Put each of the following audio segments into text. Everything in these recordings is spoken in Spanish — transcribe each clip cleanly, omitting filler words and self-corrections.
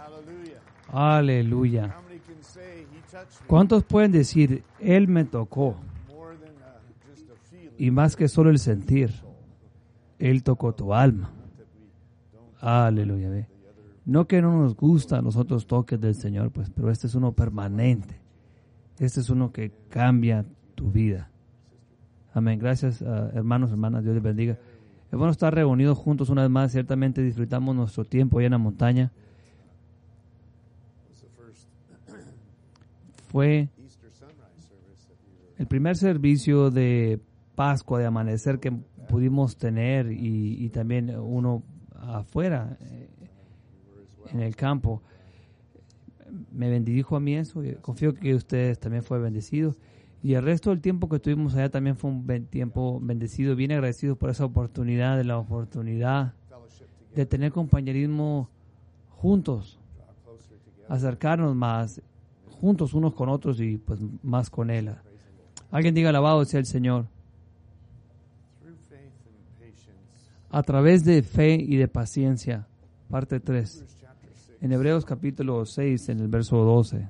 Aleluya. ¿Cuántos pueden decir, Él me tocó? Y más que solo el sentir, Él tocó tu alma. Aleluya. ¿Ve? No que no nos gusta a nosotros toques del Señor, pues, pero este es uno permanente. Este es uno que cambia tu vida. Amén. Gracias, hermanos, hermanas. Dios les bendiga. Es bueno estar reunidos juntos una vez más. Ciertamente disfrutamos nuestro tiempo allá en la montaña. Fue el primer servicio de Pascua, de amanecer que pudimos tener y también uno afuera, en el campo. Me bendijo a mí eso. Y confío que ustedes también fue bendecidos. Y el resto del tiempo que estuvimos allá también fue un tiempo bendecido, bien agradecido por esa oportunidad, de tener compañerismo juntos, acercarnos más juntos unos con otros y pues más con Él. Alguien diga alabado sea el Señor. A través de fe y de paciencia, parte 3. En Hebreos capítulo 6, en el verso 12.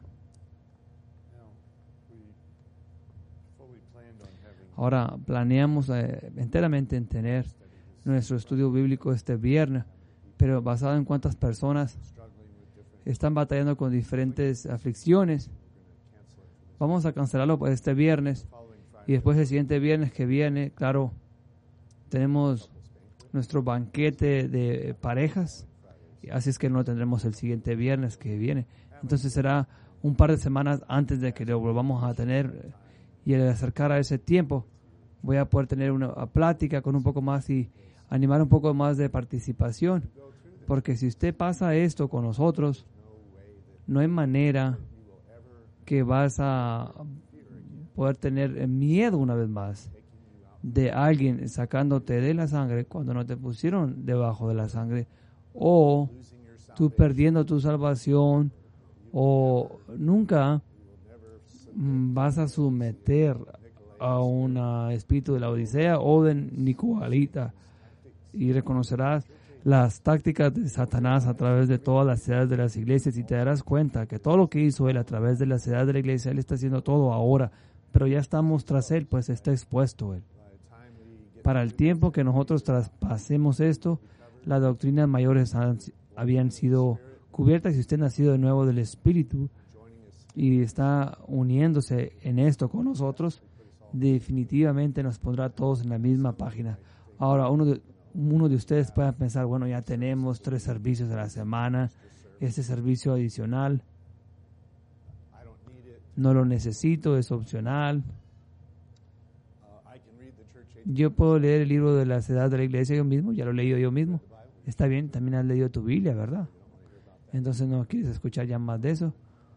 Ahora planeamos enteramente en tener nuestro estudio bíblico este viernes, pero basado en cuántas personas están batallando con diferentes aflicciones. Vamos a cancelarlo para este viernes y después el siguiente viernes que viene, claro, tenemos nuestro banquete de parejas, así es que no lo tendremos el siguiente viernes que viene. Entonces será un par de semanas antes de que lo volvamos a tener. Y al acercar a ese tiempo, voy a poder tener una plática con un poco más y animar un poco más de participación. Porque si usted pasa esto con nosotros, no hay manera que vas a poder tener miedo una vez más de alguien sacándote de la sangre cuando no te pusieron debajo de la sangre, o tú perdiendo tu salvación, o nunca vas a someter a un espíritu de la Odisea o de Nicolita, y reconocerás las tácticas de Satanás a través de todas las edades de las iglesias y te darás cuenta que todo lo que hizo él a través de las edades de la iglesia, él está haciendo todo ahora, pero ya estamos tras él, pues está expuesto él. Para el tiempo que nosotros traspasemos esto, las doctrinas mayores habían sido cubiertas. Si usted ha nacido de nuevo del Espíritu y está uniéndose en esto con nosotros, definitivamente nos pondrá todos en la misma página. Ahora, uno de ustedes puede pensar, bueno, ya tenemos 3 servicios a la semana, este servicio adicional, no lo necesito, es opcional. Yo puedo leer el libro de las edades de la iglesia yo mismo, ya lo he leído yo mismo. Está bien, también has leído tu Biblia, ¿verdad? Entonces no quieres escuchar ya más de eso.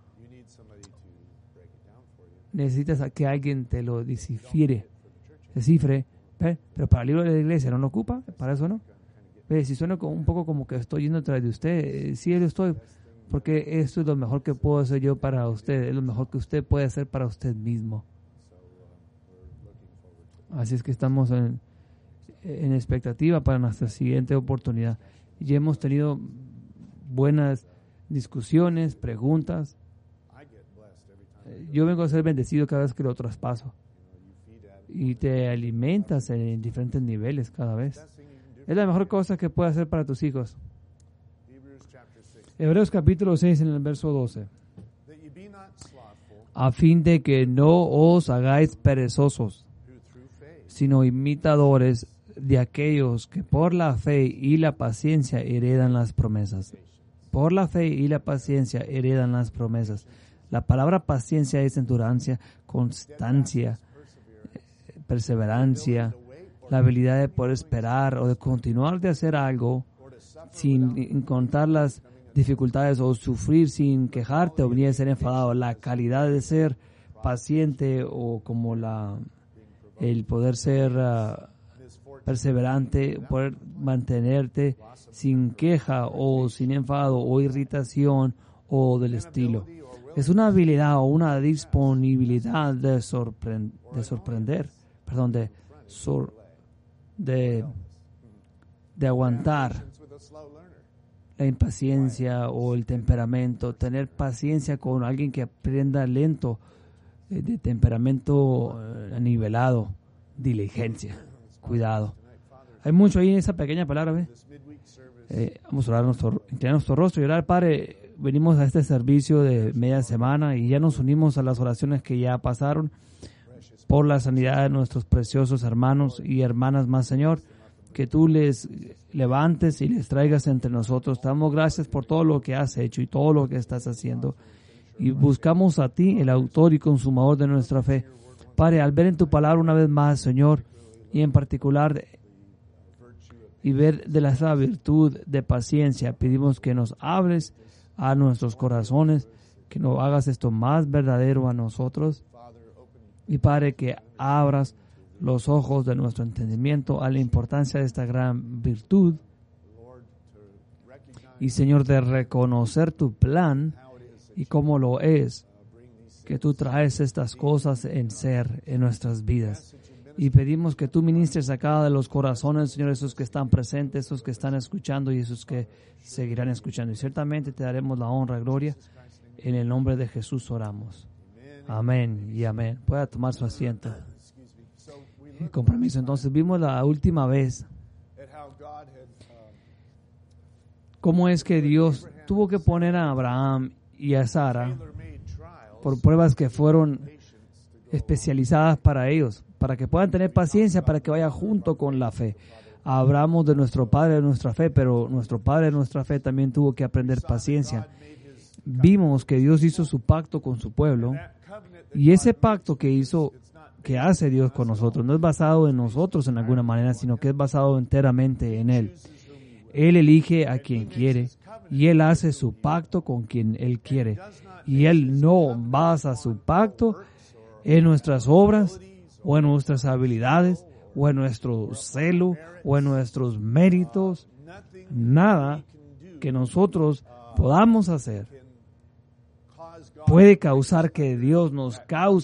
Necesitas a que alguien te lo descifre, pero para el libro de la iglesia no lo ocupa, para eso no. Si suena un poco como que estoy yendo detrás de usted, sí lo estoy, porque esto es lo mejor que puedo hacer yo para usted, es lo mejor que usted puede hacer para usted mismo. Así es que estamos en expectativa para nuestra siguiente oportunidad. Ya hemos tenido buenas discusiones, preguntas. Yo vengo a ser bendecido cada vez que lo traspaso. Y te alimentas en diferentes niveles cada vez. Es la mejor cosa que puedes hacer para tus hijos. Hebreos capítulo 6 en el verso 12. A fin de que no os hagáis perezosos, sino imitadores de aquellos que por la fe y la paciencia heredan las promesas. Por la fe y la paciencia heredan las promesas. La palabra paciencia es endurancia, constancia, perseverancia, la habilidad de poder esperar o de continuar de hacer algo sin contar las dificultades o sufrir sin quejarte o venir a ser enfadado. La calidad de ser paciente o como el poder ser perseverante, poder mantenerte sin queja o sin enfado o irritación o del estilo. Es una habilidad o una disponibilidad de aguantar la impaciencia o el temperamento, tener paciencia con alguien que aprenda lento, de temperamento nivelado, diligencia, cuidado. Hay mucho ahí en esa pequeña palabra, ¿ve? Vamos a orar, inclinar nuestro rostro y orar. Padre, venimos a este servicio de media semana y ya nos unimos a las oraciones que ya pasaron por la sanidad de nuestros preciosos hermanos y hermanas más, Señor, que tú les levantes y les traigas entre nosotros. Te damos gracias por todo lo que has hecho y todo lo que estás haciendo. Y buscamos a ti, el autor y consumador de nuestra fe. Padre, al ver en tu palabra una vez más, Señor, y en particular y ver de la virtud de paciencia, pedimos que nos hables a nuestros corazones, que nos hagas esto más verdadero a nosotros. Y Padre, que abras los ojos de nuestro entendimiento a la importancia de esta gran virtud. Y Señor, de reconocer tu plan y cómo lo es, que tú traes estas cosas en ser en nuestras vidas. Y pedimos que tú ministres a cada de los corazones, Señor, esos que están presentes, esos que están escuchando y esos que seguirán escuchando. Y ciertamente te daremos la honra y gloria. En el nombre de Jesús oramos. Amén y amén. Pueda tomar su asiento. Con permiso, entonces vimos la última vez cómo es que Dios tuvo que poner a Abraham y a Sara por pruebas que fueron especializadas para ellos, para que puedan tener paciencia, para que vaya junto con la fe. Hablamos de nuestro padre de nuestra fe, pero nuestro padre de nuestra fe también tuvo que aprender paciencia. Vimos que Dios hizo su pacto con su pueblo, y ese pacto que hace Dios con nosotros no es basado en nosotros en alguna manera, sino que es basado enteramente en Él. Él elige a quien quiere y Él hace su pacto con quien Él quiere. Y Él no basa su pacto en nuestras obras o en nuestras habilidades o en nuestro celo o en nuestros méritos. Nada que nosotros podamos hacer puede causar que Dios nos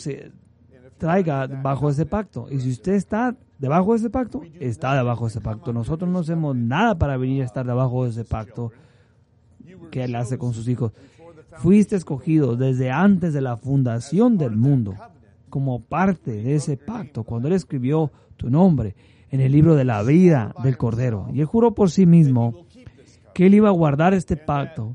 traiga bajo ese pacto. Y si usted está debajo de ese pacto, está debajo de ese pacto. Nosotros no hacemos nada para venir a estar debajo de ese pacto que Él hace con sus hijos. Fuiste escogido desde antes de la fundación del mundo como parte de ese pacto, cuando Él escribió tu nombre en el libro de la vida del Cordero. Y Él juró por sí mismo que Él iba a guardar este pacto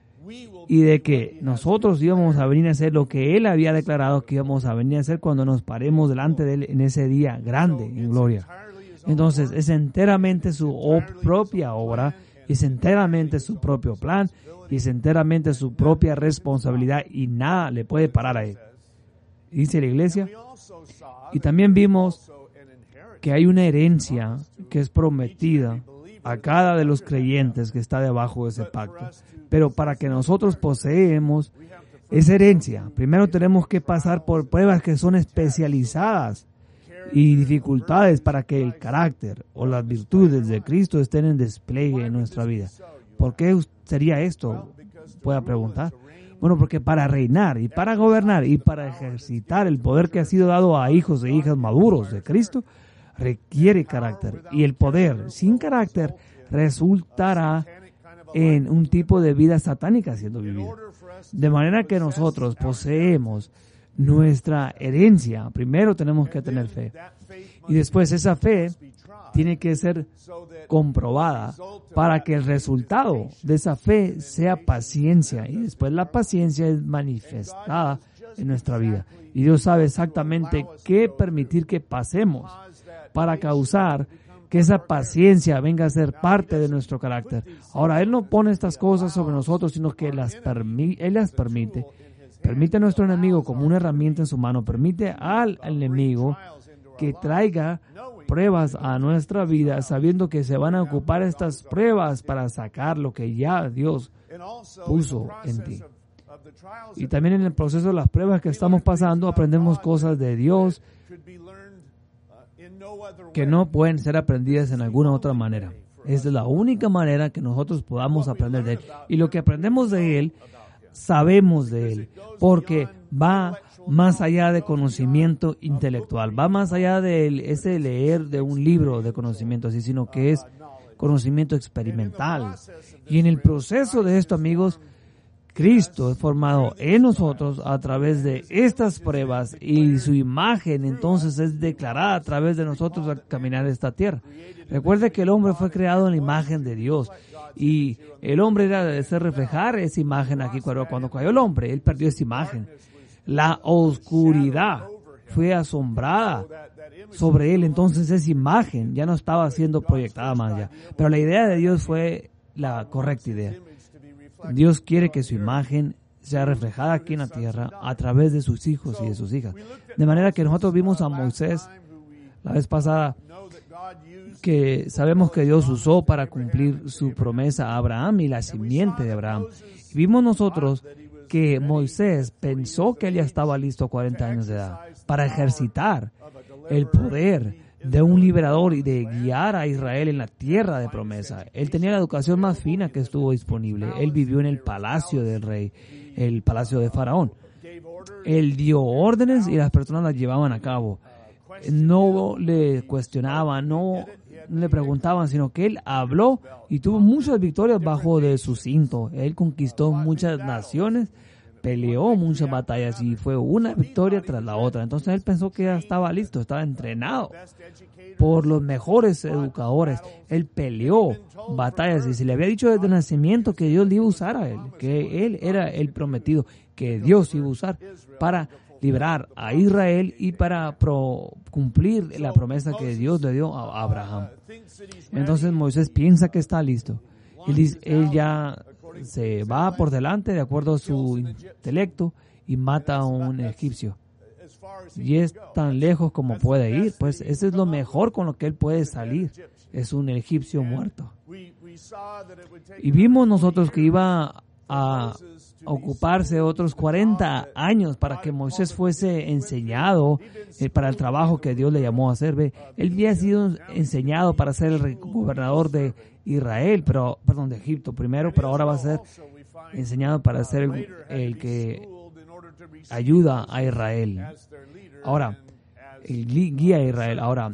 y de que nosotros íbamos a venir a hacer lo que Él había declarado que íbamos a venir a hacer cuando nos paremos delante de Él en ese día grande en gloria. Entonces, es enteramente su propia obra, es enteramente su propio plan, y es enteramente su propia responsabilidad, y nada le puede parar a Él. Dice la iglesia. Y también vimos que hay una herencia que es prometida a cada de los creyentes que está debajo de ese pacto. Pero para que nosotros poseemos esa herencia, primero tenemos que pasar por pruebas que son especializadas y dificultades para que el carácter o las virtudes de Cristo estén en despliegue en nuestra vida. ¿Por qué sería esto? Pueda preguntar. Bueno, porque para reinar y para gobernar y para ejercitar el poder que ha sido dado a hijos e hijas maduros de Cristo, requiere carácter. Y el poder sin carácter resultará en un tipo de vida satánica siendo vivida. De manera que nosotros poseemos nuestra herencia. Primero tenemos que tener fe. Y después esa fe tiene que ser comprobada para que el resultado de esa fe sea paciencia. Y después la paciencia es manifestada en nuestra vida. Y Dios sabe exactamente qué permitir que pasemos para causar que esa paciencia venga a ser parte de nuestro carácter. Ahora, Él no pone estas cosas sobre nosotros, sino que Él las permite. Permite a nuestro enemigo como una herramienta en su mano. Permite al enemigo que traiga pruebas a nuestra vida, sabiendo que se van a ocupar estas pruebas para sacar lo que ya Dios puso en ti. Y también en el proceso de las pruebas que estamos pasando, aprendemos cosas de Dios que no pueden ser aprendidas en alguna otra manera. Es la única manera que nosotros podamos aprender de Él. Y lo que aprendemos de Él, sabemos de Él, porque va más allá de conocimiento intelectual, va más allá de ese leer de un libro de conocimiento así, sino que es conocimiento experimental. Y en el proceso de esto, amigos, Cristo es formado en nosotros a través de estas pruebas y su imagen entonces es declarada a través de nosotros al caminar esta tierra. Recuerde que el hombre fue creado en la imagen de Dios y el hombre era de ser reflejar esa imagen aquí. Cuando cayó el hombre, él perdió esa imagen. La oscuridad fue asombrada sobre él, entonces esa imagen ya no estaba siendo proyectada más allá. Pero la idea de Dios fue la correcta idea. Dios quiere que su imagen sea reflejada aquí en la tierra a través de sus hijos y de sus hijas. De manera que nosotros vimos a Moisés la vez pasada, que sabemos que Dios usó para cumplir su promesa a Abraham y la simiente de Abraham. Y vimos nosotros que Moisés pensó que él ya estaba listo a 40 años de edad para ejercitar el poder de un liberador y de guiar a Israel en la tierra de promesa. Él tenía la educación más fina que estuvo disponible. Él vivió en el palacio del rey, el palacio de Faraón. Él dio órdenes y las personas las llevaban a cabo. No le cuestionaban, no le preguntaban, sino que él habló y tuvo muchas victorias bajo de su cinto. Él conquistó muchas naciones, peleó muchas batallas y fue una victoria tras la otra. Entonces él pensó que ya estaba listo, estaba entrenado por los mejores educadores. Él peleó batallas y se le había dicho desde el nacimiento que Dios le iba a usar a él, que él era el prometido, que Dios iba a usar para liberar a Israel y para cumplir la promesa que Dios le dio a Abraham. Entonces Moisés piensa que está listo. Él ya se va por delante de acuerdo a su intelecto y mata a un egipcio. Y es tan lejos como puede ir, pues ese es lo mejor con lo que él puede salir. Es un egipcio muerto. Y vimos nosotros que iba a ocuparse otros 40 años para que Moisés fuese enseñado para el trabajo que Dios le llamó a hacer. Él había sido enseñado para ser el gobernador de Israel, de Egipto primero, pero ahora va a ser enseñado para ser el que ayuda a Israel. Ahora, el guía a Israel. Ahora,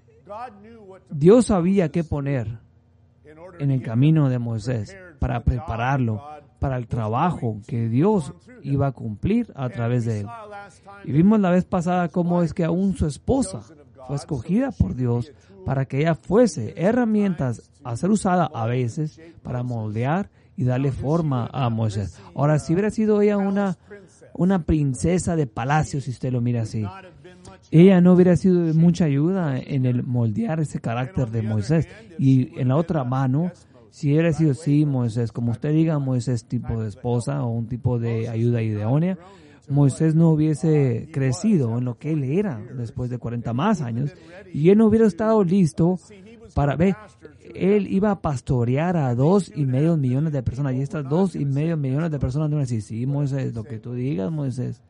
Dios sabía qué poner en el camino de Moisés para prepararlo para el trabajo que Dios iba a cumplir a través de él. Y vimos la vez pasada cómo es que aún su esposa fue escogida por Dios para que ella fuese herramientas a ser usada a veces para moldear y darle forma a Moisés. Ahora, si hubiera sido ella una princesa de palacio, si usted lo mira así, ella no hubiera sido de mucha ayuda en el moldear ese carácter de Moisés. Y en la otra mano, si hubiera sido Moisés, como usted diga, Moisés tipo de esposa o un tipo de ayuda idónea, Moisés no hubiese crecido en lo que él era después de 40 más años y él no hubiera estado listo para ver. Él iba a pastorear a 2.5 millones de personas y estas 2.5 millones de personas no iban a decir, sí, Moisés, lo que tú digas, Moisés.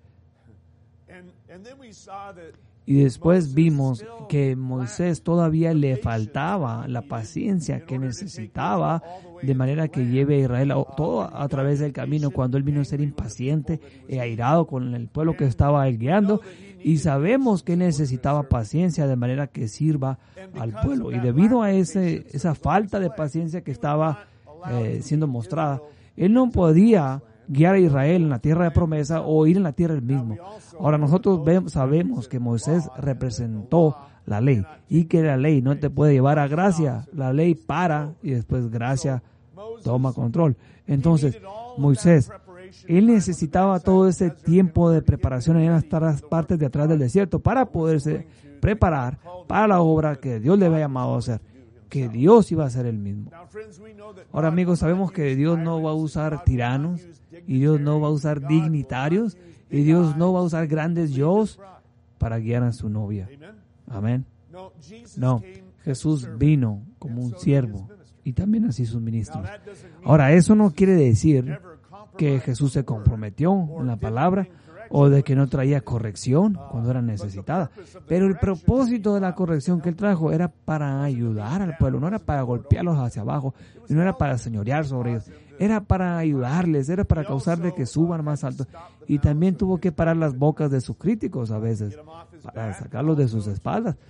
Y después vimos que Moisés todavía le faltaba la paciencia que necesitaba, de manera que lleve a Israel todo a través del camino cuando él vino a ser impaciente e airado con el pueblo que estaba él guiando. Y sabemos que él necesitaba paciencia de manera que sirva al pueblo. Y debido a esa falta de paciencia que estaba siendo mostrada, él no podía guiar a Israel en la tierra de promesa o ir en la tierra del mismo. Ahora nosotros sabemos que Moisés representó la ley y que la ley no te puede llevar a gracia. La ley para y después gracia toma control. Entonces Moisés, él necesitaba todo ese tiempo de preparación en las partes de atrás del desierto para poderse preparar para la obra que Dios le había llamado a hacer, que Dios iba a hacer él mismo. Ahora, amigos, sabemos que Dios no va a usar tiranos y Dios no va a usar dignitarios y Dios no va a usar grandes yos para guiar a su novia. Amén. No, Jesús vino como un siervo y también así sus ministros. Ahora, eso no quiere decir que Jesús se comprometió en la palabra o de que no traía corrección cuando era necesitada. Pero el propósito de la corrección que él trajo era para ayudar al pueblo, no era para golpearlos hacia abajo, no era para señorear sobre ellos, era para ayudarles, era para causarles que suban más alto. Y también tuvo que parar las bocas de sus críticos a veces, para sacarlos de sus espaldas.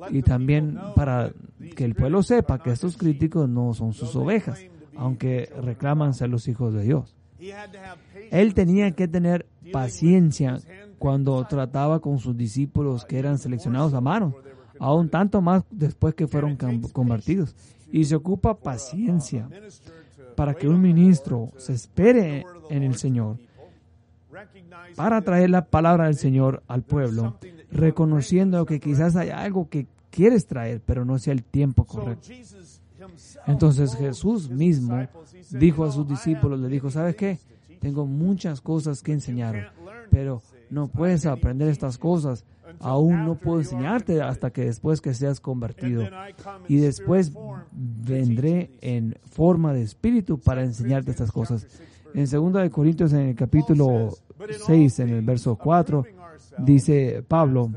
y también para que el pueblo sepa que estos críticos no son sus ovejas, aunque reclaman ser los hijos de Dios. Él tenía que tener paciencia cuando trataba con sus discípulos que eran seleccionados a mano, aún tanto más después que fueron convertidos. Y se ocupa paciencia para que un ministro se espere en el Señor para traer la palabra del Señor al pueblo, reconociendo que quizás hay algo que quieres traer, pero no sea el tiempo correcto. Entonces Jesús mismo dijo a sus discípulos, le dijo, ¿sabes qué? Tengo muchas cosas que enseñaros, pero no puedes aprender estas cosas. Aún no puedo enseñarte hasta que después que seas convertido. Y después vendré en forma de espíritu para enseñarte estas cosas. En 2 Corintios, en el capítulo 6, en el verso 4, dice Pablo,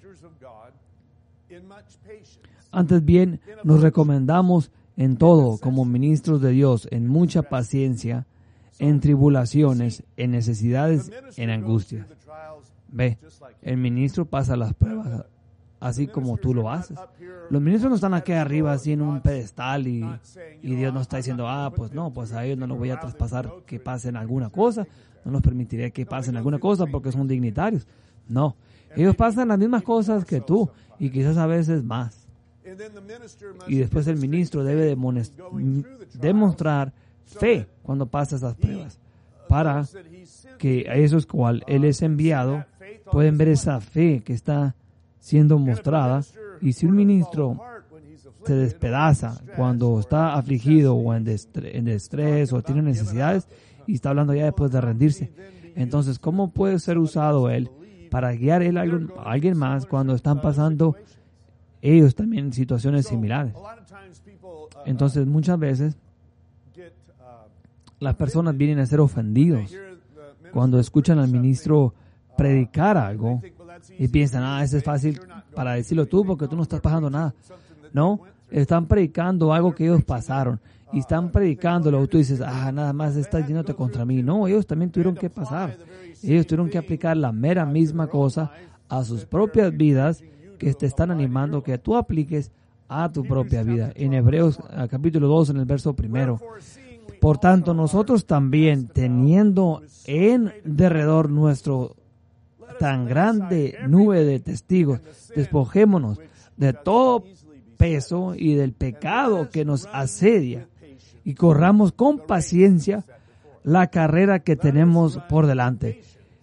antes bien nos recomendamos en todo como ministros de Dios, en mucha paciencia, en tribulaciones, en necesidades, en angustias. Ve, el ministro pasa las pruebas así como tú lo haces. Los ministros no están aquí arriba así en un pedestal y Dios no está diciendo, pues no, pues a ellos no los voy a traspasar que pasen alguna cosa, no los permitiré que pasen alguna cosa porque son dignitarios. No, ellos pasan las mismas cosas que tú y quizás a veces más. Y después el ministro debe demostrar fe cuando pasa esas pruebas, para que a esos cual él es enviado pueden ver esa fe que está siendo mostrada. Y si un ministro se despedaza cuando está afligido o en estrés o tiene necesidades y está hablando ya después de rendirse, entonces ¿cómo puede ser usado él para guiar a alguien más cuando están pasando ellos también situaciones similares? Entonces muchas veces las personas vienen a ser ofendidos cuando escuchan al ministro predicar algo y piensan, eso es fácil para decirlo tú porque tú no estás pasando nada. No, están predicando algo que ellos pasaron y están predicándolo. Tú dices, nada más estás yéndote contra mí. No, ellos también tuvieron que pasar. Ellos tuvieron que aplicar la mera misma cosa a sus propias vidas, que te están animando que tú apliques a tu propia vida. En Hebreos capítulo 2, en el verso 1. Por tanto, nosotros también, teniendo en derredor nuestro tan grande nube de testigos, despojémonos de todo peso y del pecado que nos asedia y corramos con paciencia la carrera que tenemos por delante.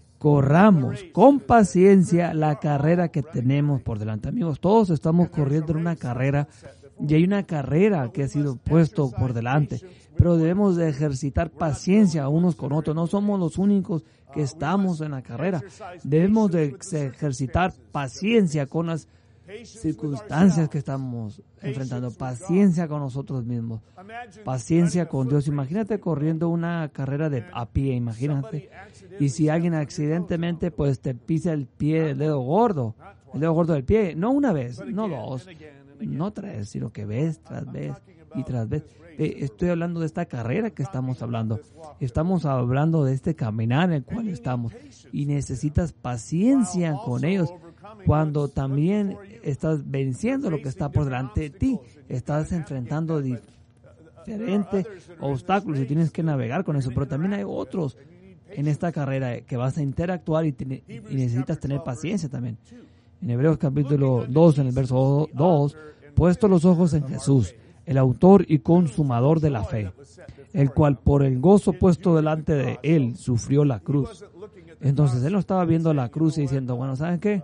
Corramos con paciencia la carrera que tenemos por delante. Amigos, todos estamos corriendo en una carrera y hay una carrera que ha sido puesto por delante, pero debemos de ejercitar paciencia unos con otros. No somos los únicos que estamos en la carrera. Debemos de ejercitar paciencia con las circunstancias que estamos enfrentando, paciencia con nosotros mismos, paciencia con Dios. Imagínate corriendo una carrera a pie, imagínate, y si alguien accidentalmente pues te pisa el dedo gordo del pie, no una vez, no dos, no tres, sino que vez tras vez y tras vez. Estoy hablando de esta carrera que estamos hablando. Estamos hablando de este caminar en el cual estamos. Y necesitas paciencia con ellos cuando también estás venciendo lo que está por delante de ti. Estás enfrentando diferentes obstáculos y tienes que navegar con eso. Pero también hay otros en esta carrera que vas a interactuar y necesitas tener paciencia también. En Hebreos capítulo 2, en el verso 2, puesto los ojos en Jesús, el autor y consumador de la fe, el cual por el gozo puesto delante de él sufrió la cruz. Entonces él no estaba viendo la cruz y diciendo, bueno, ¿saben qué?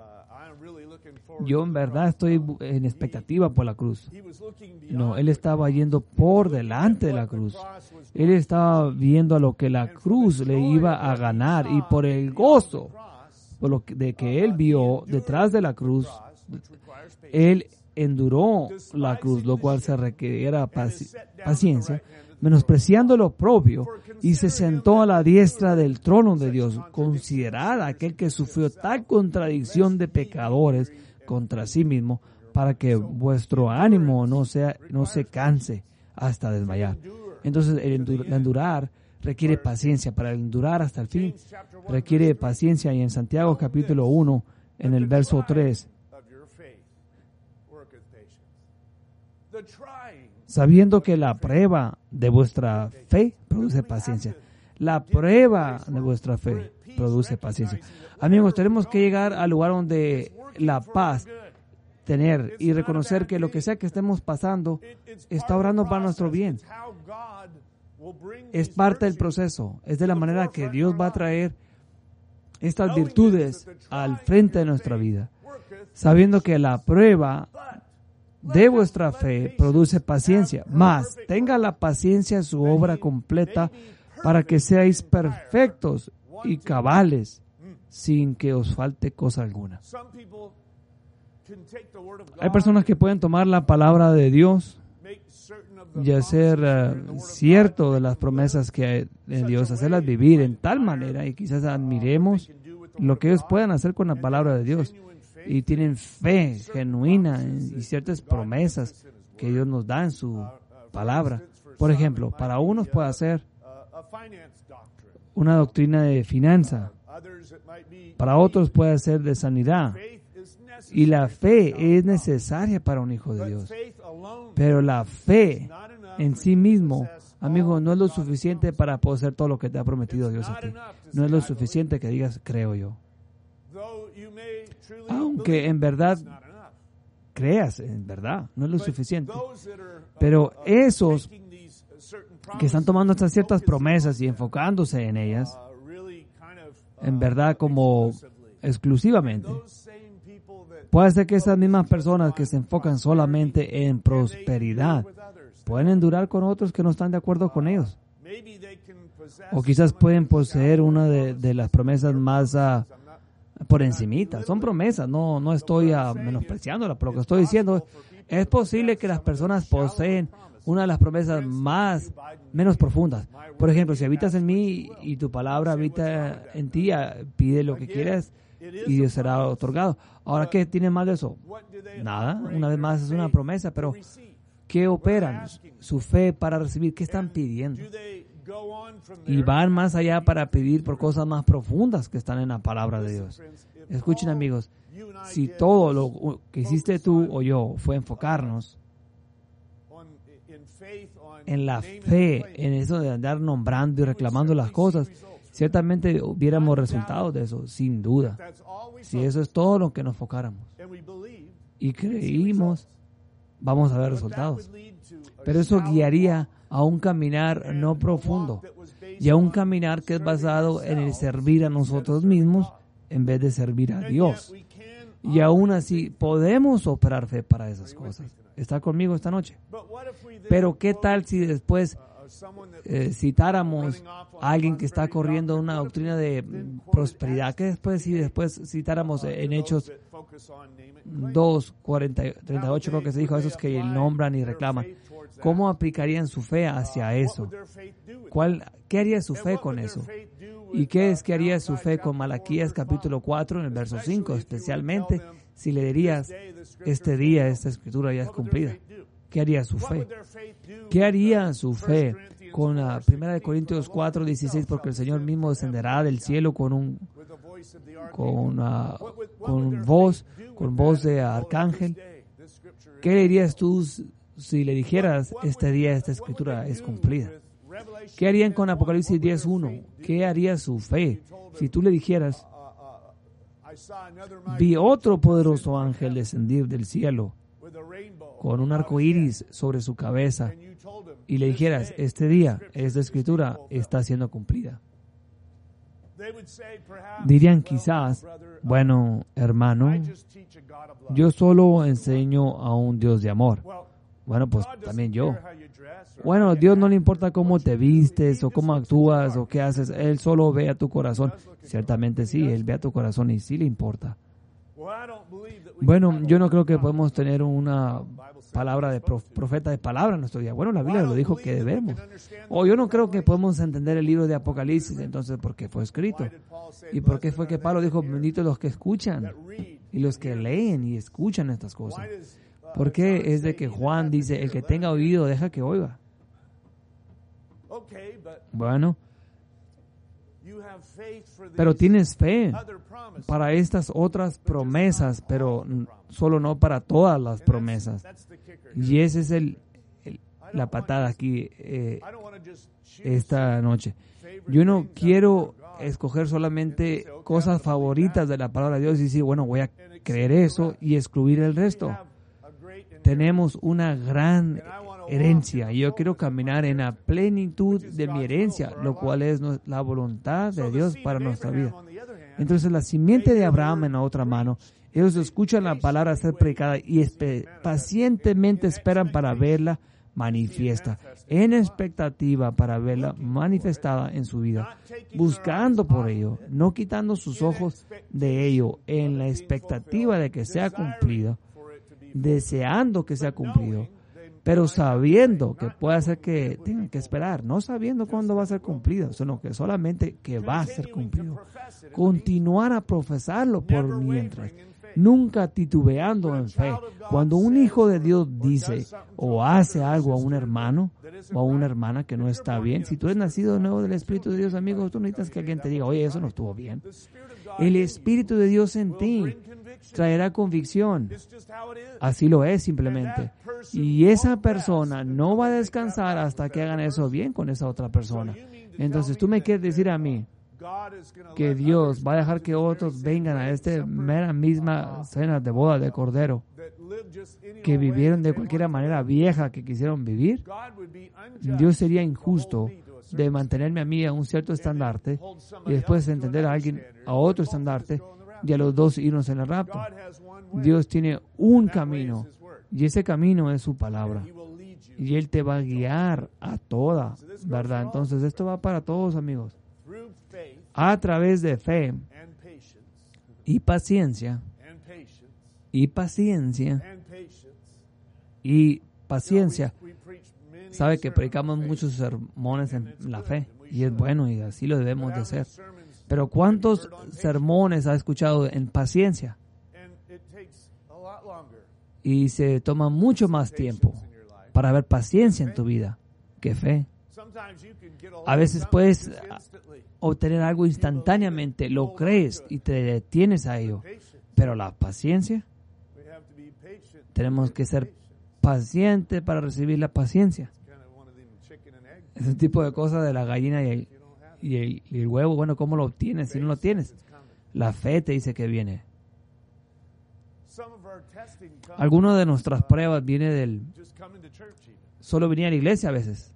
Yo en verdad estoy en expectativa por la cruz. No, él estaba yendo por delante de la cruz. Él estaba viendo a lo que la cruz le iba a ganar y por el gozo de que él vio detrás de la cruz, él enduró la cruz, lo cual se requeriera paciencia, menospreciando lo propio, y se sentó a la diestra del trono de Dios. Considerad a aquel que sufrió tal contradicción de pecadores contra sí mismo, para que vuestro ánimo no se canse hasta desmayar. Entonces, el endurar requiere paciencia. Para endurar hasta el fin requiere paciencia. Y en Santiago capítulo 1, en el verso 3, sabiendo que la prueba de vuestra fe produce paciencia. La prueba de vuestra fe produce paciencia. Amigos, tenemos que llegar al lugar donde la paz, tener y reconocer que lo que sea que estemos pasando está orando para nuestro bien. Es parte del proceso. Es de la manera que Dios va a traer estas virtudes al frente de nuestra vida, sabiendo que la prueba de vuestra fe produce paciencia. Mas tenga la paciencia su obra completa para que seáis perfectos y cabales, sin que os falte cosa alguna. Hay personas que pueden tomar la palabra de Dios y hacer cierto de las promesas que hay en Dios, hacerlas vivir en tal manera, y quizás admiremos lo que ellos puedan hacer con la palabra de Dios, y tienen fe genuina y ciertas promesas que Dios nos da en su palabra. Por ejemplo, para unos puede ser una doctrina de finanza, para otros puede ser de sanidad, y la fe es necesaria para un hijo de Dios. Pero la fe en sí mismo, amigo, no es lo suficiente para poseer todo lo que te ha prometido Dios a ti. No es lo suficiente que digas, creo yo. Aunque en verdad creas, en verdad, no es lo suficiente. Pero esos que están tomando estas ciertas promesas y enfocándose en ellas, en verdad como exclusivamente, puede ser que esas mismas personas que se enfocan solamente en prosperidad pueden endurar con otros que no están de acuerdo con ellos. O quizás pueden poseer una de las promesas más por encimita. Son promesas, no estoy menospreciándolas, pero lo que estoy diciendo es posible que las personas poseen una de las promesas menos profundas. Por ejemplo, si habitas en mí y tu palabra habita en ti, pide lo que quieras y Dios será otorgado. Ahora, ¿qué tiene más de eso? Nada, una vez más es una promesa, pero ¿qué operan? Su fe para recibir, ¿qué están pidiendo? Y van más allá para pedir por cosas más profundas que están en la palabra de Dios. Escuchen, amigos, si todo lo que hiciste tú o yo fue enfocarnos en la fe, en eso de andar nombrando y reclamando las cosas, ciertamente hubiéramos resultados de eso, sin duda. Si eso es todo lo que nos enfocáramos y creímos, vamos a ver resultados. Pero eso guiaría a un caminar no profundo y a un caminar que es basado en el servir a nosotros mismos en vez de servir a Dios. Y aún así podemos operar fe para esas cosas. ¿Está conmigo esta noche? Pero ¿qué tal si después citáramos a alguien que está corriendo una doctrina de prosperidad? ¿Qué después si después citáramos en Hechos 2:38, creo que se dijo, a esos que nombran y reclaman? ¿Cómo aplicarían su fe hacia eso? ¿Qué haría su fe con eso? ¿Y qué haría su fe con Malaquías capítulo 4 en el verso 5? Especialmente si le dirías, este día, esta escritura ya es cumplida. ¿Qué haría su fe? ¿Qué haría su fe con la 1 Corintios 4:16? Porque el Señor mismo descenderá del cielo con voz de arcángel. ¿Qué le dirías tú si le dijeras, este día, esta escritura es cumplida? ¿Qué harían con Apocalipsis 10:1? ¿Qué haría su fe si tú le dijeras, vi otro poderoso ángel descendir del cielo con un arco iris sobre su cabeza, y le dijeras, este día, esta escritura está siendo cumplida? Dirían quizás, bueno, hermano, yo solo enseño a un Dios de amor. Bueno, pues también yo. Bueno, a Dios no le importa cómo te vistes o cómo actúas o qué haces. Él solo ve a tu corazón. Ciertamente sí, Él ve a tu corazón y sí le importa. Bueno, yo no creo que podemos tener una palabra de profeta de palabra en nuestro día. Bueno, la Biblia lo dijo que debemos. O yo no creo que podemos entender el libro de Apocalipsis, entonces, ¿por qué fue escrito? ¿Y por qué fue que Pablo dijo, benditos los que escuchan y los que leen y escuchan estas cosas? ¿Por qué es de que Juan dice, el que tenga oído, deja que oiga? Bueno, Pero tienes fe para estas otras promesas, pero solo no para todas las promesas. Y esa es la patada aquí esta noche. Yo no quiero escoger solamente cosas favoritas de la palabra de Dios y decir, bueno, voy a creer eso y excluir el resto. Tenemos una gran herencia y yo quiero caminar en la plenitud de mi herencia, lo cual es la voluntad de Dios para nuestra vida. Entonces la simiente de Abraham en la otra mano, ellos escuchan la palabra ser predicada y pacientemente esperan para verla manifiesta, en expectativa para verla manifestada en su vida, buscando por ello, no quitando sus ojos de ello, en la expectativa de que sea cumplido, deseando que sea cumplido, pero sabiendo que puede ser que tengan que esperar, no sabiendo cuándo va a ser cumplido, sino que solamente que va a ser cumplido. Continuar a profesarlo por mientras, nunca titubeando en fe. Cuando un hijo de Dios dice o hace algo a un hermano o a una hermana que no está bien, si tú eres nacido de nuevo del Espíritu de Dios, amigo, tú no necesitas que alguien te diga, oye, eso no estuvo bien. El Espíritu de Dios en ti traerá convicción. Así lo es simplemente. Y esa persona no va a descansar hasta que hagan eso bien con esa otra persona. Entonces tú me quieres decir a mí que Dios va a dejar que otros vengan a esta mera misma cena de boda de Cordero, que vivieron de cualquier manera vieja que quisieron vivir. Dios sería injusto de mantenerme a mí a un cierto estandarte y después entender a alguien a otro estandarte y a los dos irnos en el rapto. Dios tiene un camino y ese camino es su palabra y Él te va a guiar a toda, ¿verdad? Entonces esto va para todos, amigos. A través de fe y paciencia y paciencia y paciencia. Sabe que predicamos muchos sermones en la fe y es bueno y así lo debemos de hacer. Pero ¿cuántos sermones ha escuchado en paciencia? Y se toma mucho más tiempo para ver paciencia en tu vida que fe. A veces puedes obtener algo instantáneamente, lo crees y te detienes a ello. Pero la paciencia, tenemos que ser pacientes para recibir la paciencia. Ese tipo de cosas de la gallina y el huevo, bueno, ¿cómo lo obtienes si no lo tienes? La fe te dice que viene. Algunas de nuestras pruebas viene del solo venir a la iglesia a veces.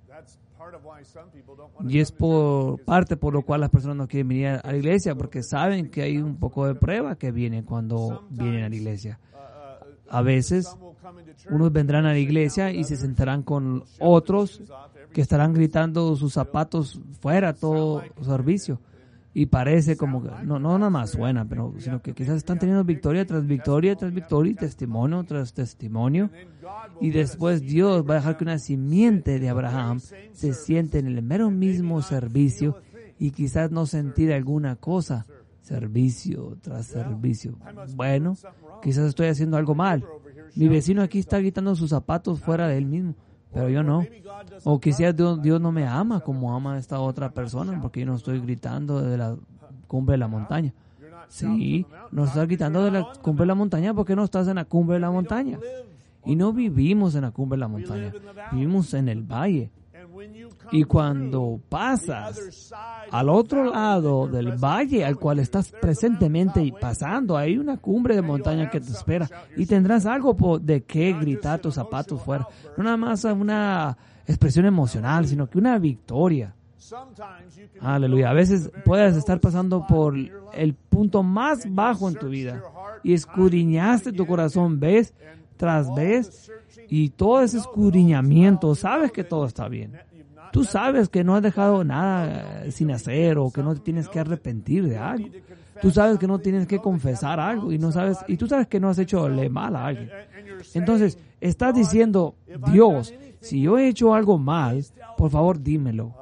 Y es por parte por lo cual las personas no quieren venir a la iglesia, porque saben que hay un poco de prueba que viene cuando vienen a la iglesia. A veces, unos vendrán a la iglesia y se sentarán con otros que estarán gritando sus zapatos fuera todo servicio. Y parece como que, no nada más suena, pero sino que quizás están teniendo victoria tras victoria tras victoria, y testimonio tras testimonio. Y después Dios va a dejar que una simiente de Abraham se siente en el mero mismo servicio y quizás no sentir alguna cosa, servicio tras servicio. Bueno, quizás estoy haciendo algo mal. Mi vecino aquí está gritando sus zapatos fuera de él mismo, pero yo no. O quizás Dios no me ama como ama a esta otra persona, porque yo no estoy gritando de la cumbre de la montaña. Sí, no estás gritando de la cumbre de la montaña porque no estás en la cumbre de la montaña. Y no vivimos en la cumbre de la montaña, vivimos en el valle. Y cuando pasas al otro lado del valle al cual estás presentemente pasando, hay una cumbre de montaña que te espera y tendrás algo de qué gritar tus zapatos fuera. No nada más una expresión emocional, sino que una victoria. Aleluya. A veces puedes estar pasando por el punto más bajo en tu vida y escudriñaste tu corazón vez tras vez y todo ese escudriñamiento, sabes que todo está bien. Tú sabes que no has dejado nada sin hacer o que no te tienes que arrepentir de algo. Tú sabes que no tienes que confesar algo y tú sabes que no has hecho mal a alguien. Entonces, estás diciendo, Dios, si yo he hecho algo mal, por favor dímelo.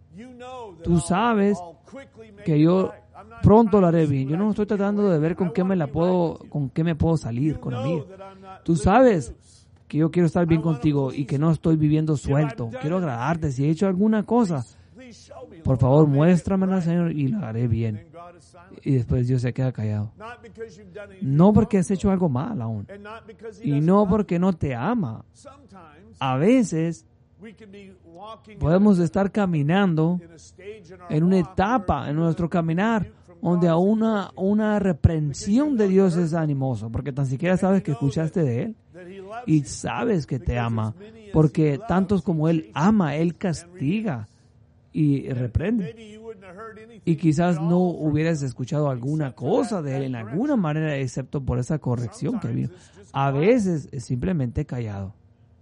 Tú sabes que yo pronto lo haré bien. Yo no estoy tratando de ver con qué me puedo salir con la mía. Tú sabes que yo quiero estar bien contigo y que no estoy viviendo suelto. Quiero agradarte. Si he hecho alguna cosa, por favor, muéstramela, Señor, y lo haré bien. Y después Dios se queda callado. No porque has hecho algo mal aún. Y no porque no te ama. A veces podemos estar caminando en una etapa en nuestro caminar donde aún una reprensión de Dios es animoso, porque tan siquiera sabes que escuchaste de Él y sabes que te ama, porque tantos como Él ama, Él castiga y reprende. Y quizás no hubieras escuchado alguna cosa de Él en alguna manera, excepto por esa corrección que vino. A veces es simplemente callado.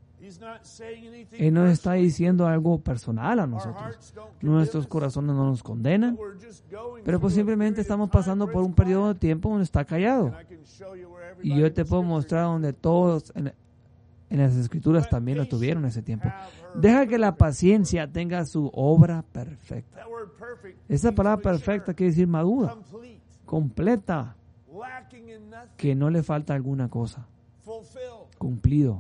Él no está diciendo algo personal a nosotros. Nuestros corazones no nos condenan, pero pues simplemente estamos pasando por un periodo de tiempo donde está callado. Y yo te puedo mostrar donde todos en las Escrituras también lo tuvieron ese tiempo. Deja que la paciencia tenga su obra perfecta. Esa palabra perfecta quiere decir madura, completa, que no le falta alguna cosa, cumplido.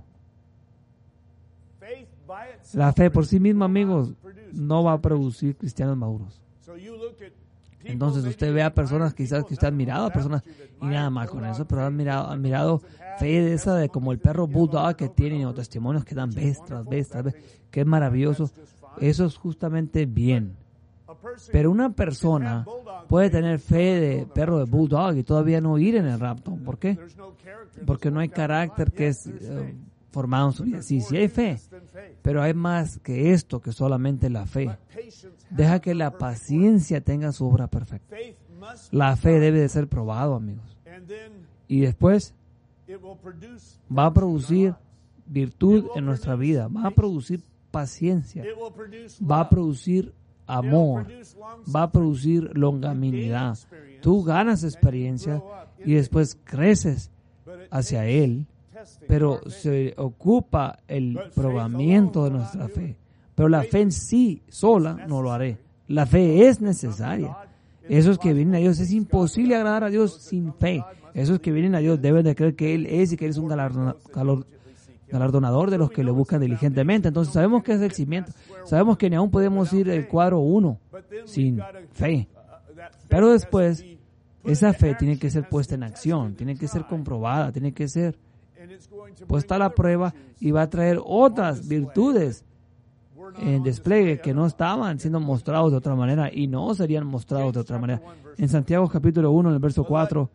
La fe por sí misma, amigos, no va a producir cristianos maduros. Entonces usted ve a personas quizás que usted ha admirado a personas y nada más con eso, pero han mirado fe de esa de como el perro bulldog que tienen o testimonios que dan vez tras vez tras vez, que es maravilloso. Eso es justamente bien. Pero una persona puede tener fe de perro de bulldog y todavía no ir en el rapto. ¿Por qué? Porque no hay carácter que es formado en su vida. Sí hay fe, pero hay más que esto, que solamente la fe. Deja que la paciencia tenga su obra perfecta. La fe debe de ser probado, amigos. Y después va a producir virtud en nuestra vida, va a producir paciencia, va a producir amor, va a producir longanimidad. Tú ganas experiencia y después creces hacia Él, pero se ocupa el probamiento de nuestra fe. Pero la fe en sí sola no lo haré. La fe es necesaria. Esos que vienen a Dios, es imposible agradar a Dios sin fe. Esos que vienen a Dios deben de creer que Él es y que Él es un galardonador de los que le buscan diligentemente. Entonces sabemos que es el cimiento. Sabemos que ni aún podemos ir el cuadro 1 sin fe. Pero después, esa fe tiene que ser puesta en acción, tiene que ser comprobada, tiene que ser puesta a la prueba y va a traer otras virtudes en despliegue que no estaban siendo mostrados de otra manera y no serían mostrados de otra manera. En Santiago capítulo 1, en el verso 4,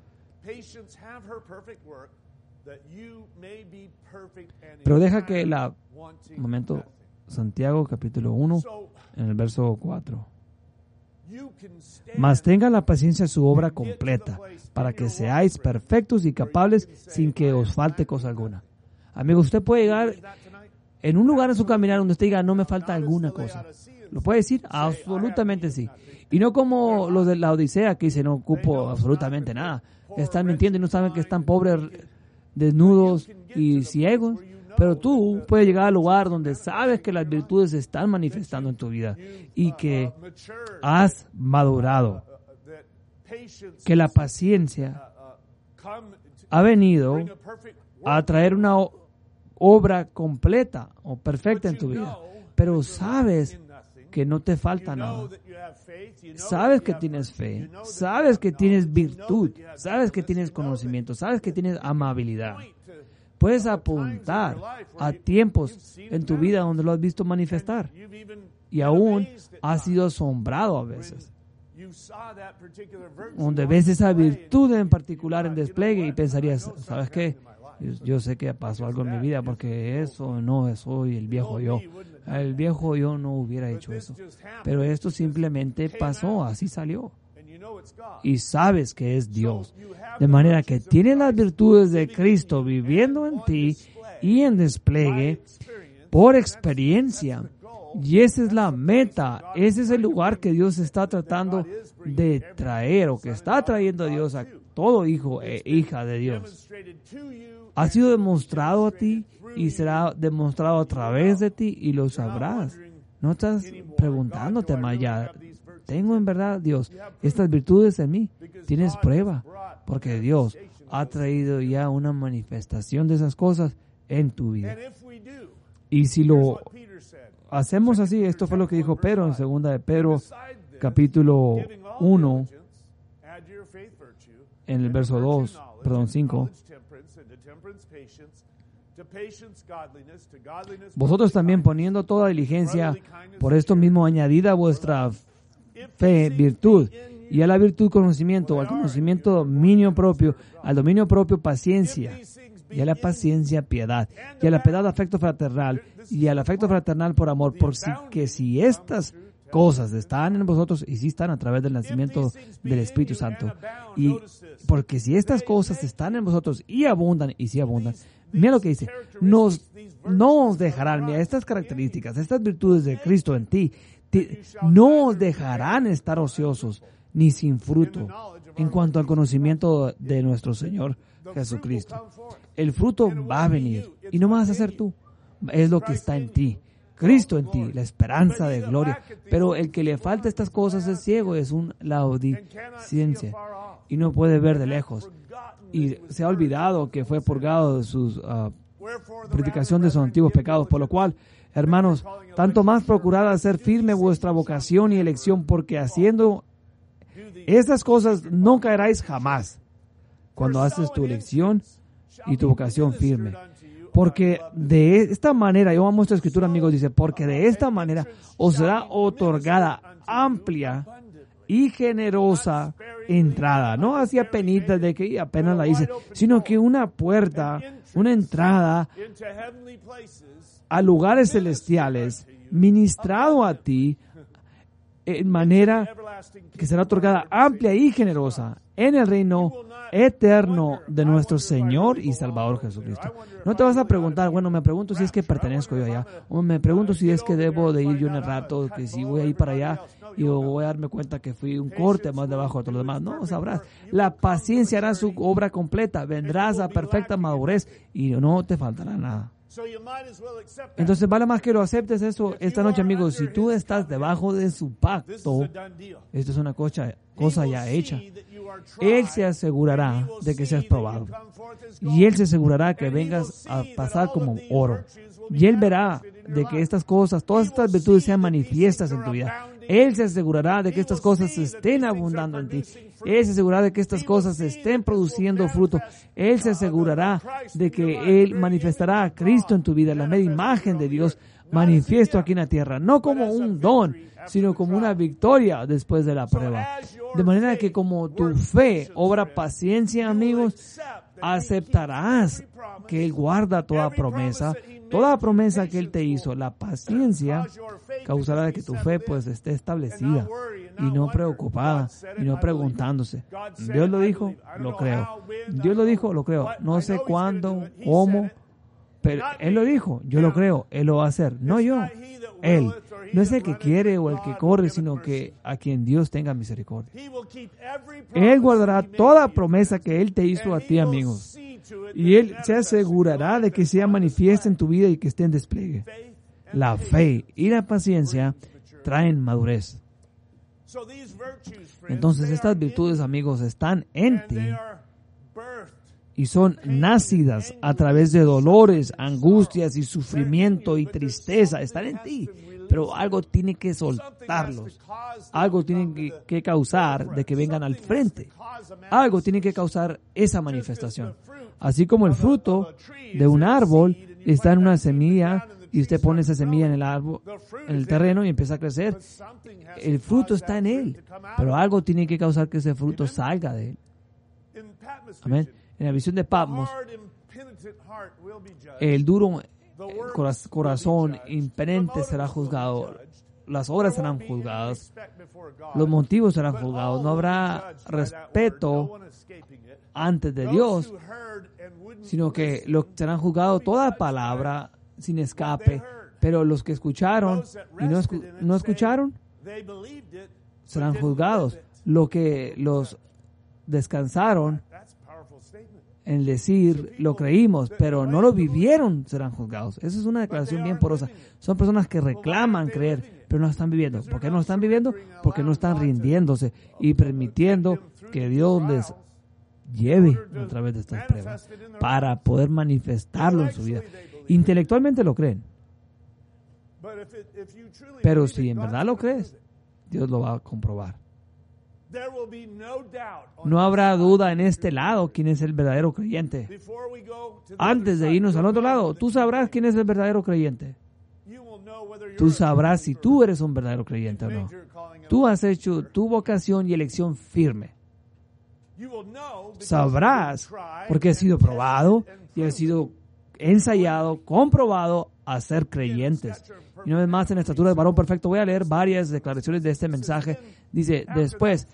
pero deja que Santiago capítulo 1, en el verso 4. Mas tenga la paciencia su obra completa, para que seáis perfectos y capaces sin que os falte cosa alguna. Amigos, usted puede llegar en un lugar en su caminar donde usted diga, no me falta alguna cosa. ¿Lo puede decir? Absolutamente sí. Y no como los de la Odisea que dicen, no ocupo absolutamente nada. Están mintiendo y no saben que están pobres, desnudos y ciegos. Pero tú puedes llegar al lugar donde sabes que las virtudes se están manifestando en tu vida y que has madurado, que la paciencia ha venido a traer una obra completa o perfecta en tu vida. Pero sabes que no te falta nada. Sabes que tienes fe, sabes que tienes virtud, sabes que tienes conocimiento, sabes que tienes amabilidad. Puedes apuntar a tiempos en tu vida donde lo has visto manifestar y aún has sido asombrado a veces. Donde ves esa virtud en particular en despliegue y pensarías, ¿sabes qué? Yo sé que pasó algo en mi vida porque eso no soy el viejo yo. El viejo yo no hubiera hecho eso. Pero esto simplemente pasó, así salió. Y sabes que es Dios. De manera que tienes las virtudes de Cristo viviendo en ti y en despliegue por experiencia. Y esa es la meta. Ese es el lugar que Dios está tratando de traer o que está trayendo a Dios a todo hijo e hija de Dios. Ha sido demostrado a ti y será demostrado a través de ti y lo sabrás. No estás preguntándote más ya. Tengo en verdad, Dios, estas virtudes en mí. Tienes prueba, porque Dios ha traído ya una manifestación de esas cosas en tu vida. Y si lo hacemos así, esto fue lo que dijo Pedro en 2 de Pedro, capítulo 1, en el verso 5. Vosotros también poniendo toda diligencia, por esto mismo añadid a vuestra fe virtud, y a la virtud conocimiento, al conocimiento dominio propio, al dominio propio paciencia, y a la paciencia piedad, y a la piedad afecto fraternal, y al afecto fraternal por amor, porque si estas cosas están en vosotros, y si están a través del nacimiento del Espíritu Santo, y porque si estas cosas están en vosotros y abundan, y si abundan, mira lo que dice, no os dejarán, mira, estas características, estas virtudes de Cristo en ti, no os dejarán estar ociosos, ni sin fruto, en cuanto al conocimiento de nuestro Señor Jesucristo. El fruto va a venir, y no vas a ser tú, es lo que está en ti. Cristo en ti, la esperanza de gloria. Pero el que le falta estas cosas es ciego, es un laodicense, y no puede ver de lejos. Y se ha olvidado que fue purgado de su predicación de sus antiguos pecados, por lo cual, hermanos, tanto más procurad hacer firme vuestra vocación y elección, porque haciendo estas cosas no caeráis jamás, cuando haces tu elección y tu vocación firme. Porque de esta manera, yo amo esta escritura, amigos, dice, porque de esta manera os será otorgada amplia y generosa entrada. No hacía penita de que apenas la hice, sino que una puerta, una entrada a lugares celestiales, ministrado a ti, en manera que será otorgada amplia y generosa en el reino eterno de nuestro Señor y Salvador Jesucristo. No te vas a preguntar, bueno, me pregunto si es que pertenezco yo allá, o me pregunto si es que debo de ir yo en el rato, que si voy a ir para allá y voy a darme cuenta que fui un corte más debajo de todos los demás. No, sabrás. La paciencia hará su obra completa, vendrás a perfecta madurez y no te faltará nada. Entonces vale más que lo aceptes eso esta noche, amigos. Si tú estás debajo de su pacto, esto es una cosa ya hecha. Él se asegurará de que seas probado, y Él se asegurará que vengas a pasar como oro, y Él verá de que estas cosas, todas estas virtudes sean manifiestas en tu vida. Él se asegurará de que estas cosas estén abundando en ti. Él se asegurará de que estas cosas estén produciendo fruto. Él se asegurará de que Él manifestará a Cristo en tu vida, la mera imagen de Dios manifiesto aquí en la tierra, no como un don, sino como una victoria después de la prueba. De manera que como tu fe obra paciencia, amigos, aceptarás que Él guarda toda promesa que Él te hizo. La paciencia causará de que tu fe pues esté establecida y no preocupada y no preguntándose. Dios lo dijo, lo creo. Dios lo dijo, lo creo. No sé cuándo, cómo, pero Él lo dijo, yo lo creo. Él lo va a hacer, no yo. Él. No es el que quiere o el que corre, sino que a quien Dios tenga misericordia. Él guardará toda promesa que Él te hizo a ti, amigos. Y Él se asegurará de que sea manifiesta en tu vida y que esté en despliegue. La fe y la paciencia traen madurez. Entonces estas virtudes, amigos, están en ti y son nacidas a través de dolores, angustias y sufrimiento y tristeza. Están en ti, pero algo tiene que soltarlos. Algo tiene que causar de que vengan al frente. Algo tiene que causar esa manifestación. Así como el fruto de un árbol está en una semilla y usted pone esa semilla en el árbol, en el terreno y empieza a crecer. El fruto está en él, pero algo tiene que causar que ese fruto salga de él. Amén. En la visión de Patmos, el duro corazón impenente será juzgado, las obras serán juzgadas, los motivos serán juzgados, no habrá respeto antes de Dios, sino que serán juzgados toda palabra sin escape, pero los que escucharon y no escucharon serán juzgados. Lo que los descansaron en decir, lo creímos, pero no lo vivieron, serán juzgados. Esa es una declaración bien porosa. Son personas que reclaman creer, pero no están viviendo. ¿Por qué no están viviendo? Porque no están rindiéndose y permitiendo que Dios les lleve a través de estas pruebas para poder manifestarlo en su vida. Intelectualmente lo creen, pero si en verdad lo crees, Dios lo va a comprobar. No habrá duda en este lado quién es el verdadero creyente. Antes de irnos al otro lado, tú sabrás quién es el verdadero creyente. Tú sabrás si tú eres un verdadero creyente o no. Tú has hecho tu vocación y elección firme. Sabrás porque has sido probado y has sido ensayado, comprobado a ser creyentes. Y una vez más, en la estatura del varón perfecto, voy a leer varias declaraciones de este mensaje. Dice, después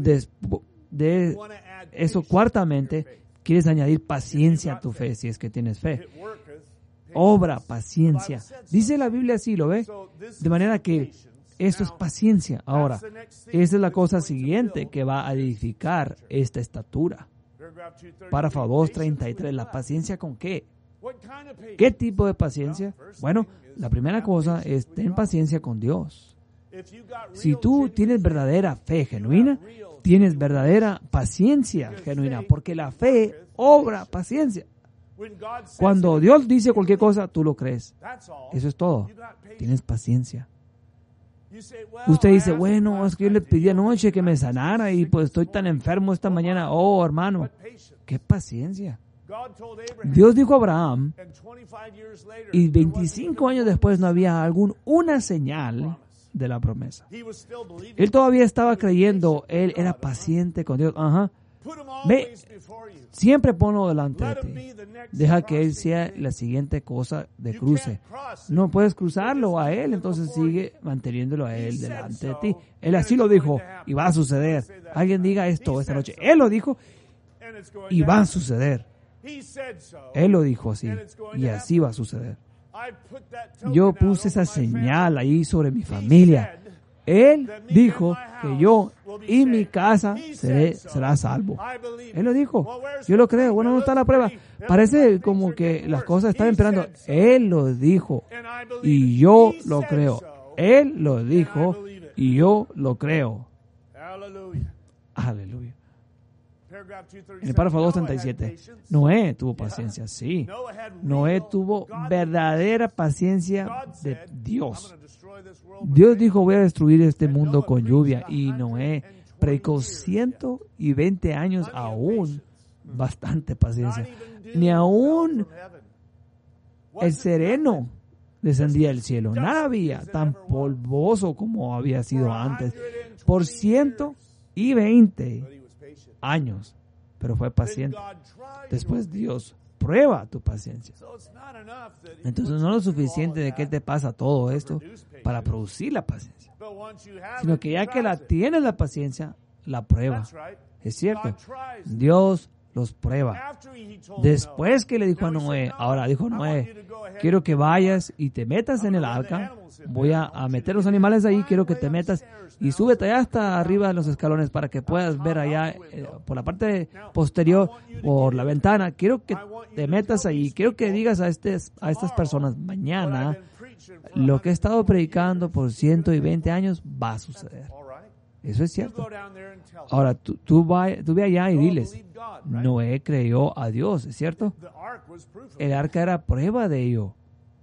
de eso, cuartamente, quieres añadir paciencia a tu fe, si es que tienes fe. Obra, paciencia. Dice la Biblia así, ¿lo ve? De manera que esto es paciencia. Ahora, esa es la cosa siguiente que va a edificar esta estatura. Párrafo 2:33. ¿La paciencia con qué? ¿Qué tipo de paciencia? Bueno, la primera cosa es ten paciencia con Dios. Si tú tienes verdadera fe genuina, tienes verdadera paciencia genuina, porque la fe obra paciencia. Cuando Dios dice cualquier cosa, tú lo crees. Eso es todo. Tienes paciencia. Usted dice, bueno, es que yo le pedí anoche que me sanara y pues estoy tan enfermo esta mañana. Oh, hermano, qué paciencia. Dios dijo a Abraham y 25 años después no había una señal de la promesa. Él todavía estaba creyendo, él era paciente con Dios. Ve, siempre ponlo delante de ti. Deja que Él sea la siguiente cosa de cruce. No puedes cruzarlo a Él, entonces sigue manteniéndolo a Él delante de ti. Él así lo dijo y va a suceder. Alguien diga esto esta noche. Él lo dijo y va a suceder. Él lo dijo así y así va a suceder. Yo puse esa señal ahí sobre mi familia. Él dijo que yo y mi casa será salvo. Él lo dijo. Yo lo creo. Bueno, no está la prueba. Parece como que las cosas están empeorando. Él lo dijo y yo lo creo. Él lo dijo y yo lo creo. Aleluya. En el párrafo 237, Noé tuvo paciencia, sí. Noé tuvo verdadera paciencia de Dios. Dios dijo, voy a destruir este mundo con lluvia. Y Noé predicó 120 años aún, bastante paciencia. Ni aún el sereno descendía del cielo. Nada había tan polvoso como había sido antes. Por 120 años, pero fue paciente. Después Dios prueba tu paciencia. Entonces no es lo suficiente de que te pasa todo esto para producir la paciencia, sino que ya que la tienes la paciencia, la prueba. Es cierto, Dios los prueba. Después que le dijo a Noé, ahora dijo Noé, quiero que vayas y te metas en el arca, voy a meter los animales ahí, quiero que te metas y súbete allá hasta arriba de los escalones para que puedas ver allá por la parte posterior, por la ventana. Quiero que te metas ahí, quiero que digas a estas personas, mañana lo que he estado predicando por 120 años va a suceder. Eso es cierto. Ahora, tú ve allá y diles, Noé creyó a Dios, ¿es cierto? El arca era prueba de ello.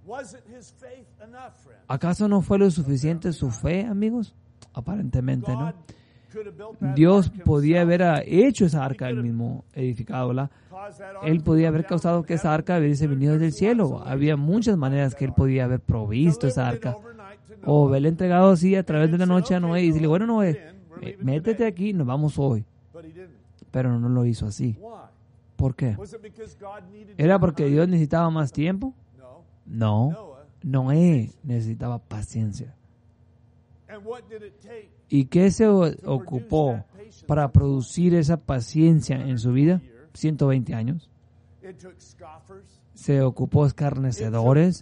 ¿Acaso no fue lo suficiente su fe, amigos? Aparentemente no. Dios podía haber hecho esa arca él mismo, edificándola. Él podía haber causado que esa arca hubiese venido del cielo. Había muchas maneras que él podía haber provisto esa arca. O haberle entregado así a través de la noche a Noé y decirle, bueno, Noé, métete aquí, nos vamos hoy. Pero no lo hizo así. ¿Por qué? ¿Era porque Dios necesitaba más tiempo? No. Noé necesitaba paciencia. ¿Y qué se ocupó para producir esa paciencia en su vida? 120 años. Se ocupó escarnecedores.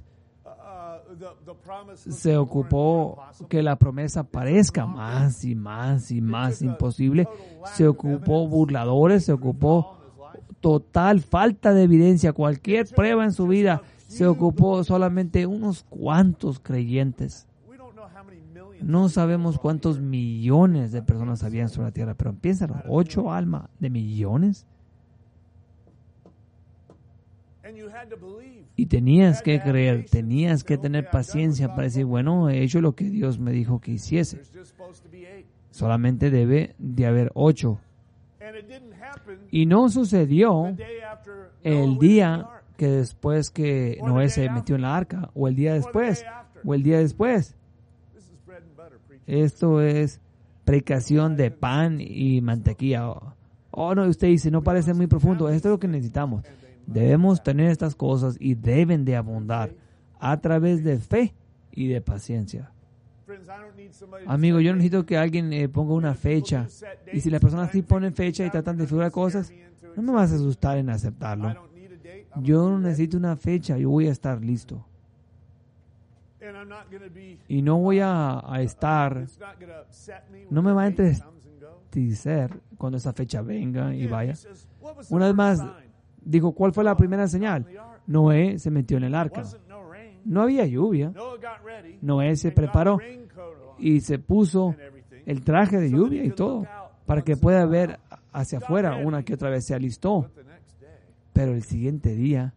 Se ocupó que la promesa parezca más y más y más imposible. Se ocupó burladores. Se ocupó total falta de evidencia. Cualquier prueba en su vida. Se ocupó solamente unos cuantos creyentes. No sabemos cuántos millones de personas habían sobre la tierra, pero piénsalo, 8 almas de millones. Y tenías que creer, tenías que tener paciencia para decir, bueno, he hecho lo que Dios me dijo que hiciese. Solamente debe de haber 8. Y no sucedió el día que después que Noé se metió en la arca, o el día después, o el día después. Esto es predicación de pan y mantequilla. Oh, no, usted dice, no parece muy profundo. Esto es lo que necesitamos. Debemos tener estas cosas y deben de abundar a través de fe y de paciencia. Amigo, yo no necesito que alguien ponga una fecha. Y si las personas sí ponen fecha y tratan de figurar cosas, no me vas a asustar en aceptarlo. Yo no necesito una fecha, yo voy a estar listo. Y no voy a estar, no me va a entristecer cuando esa fecha venga y vaya. Una vez más, dijo, ¿cuál fue la primera señal? Noé se metió en el arca. No había lluvia. Noé se preparó y se puso el traje de lluvia y todo para que pueda ver hacia afuera. Una que otra vez se alistó. Pero el siguiente día,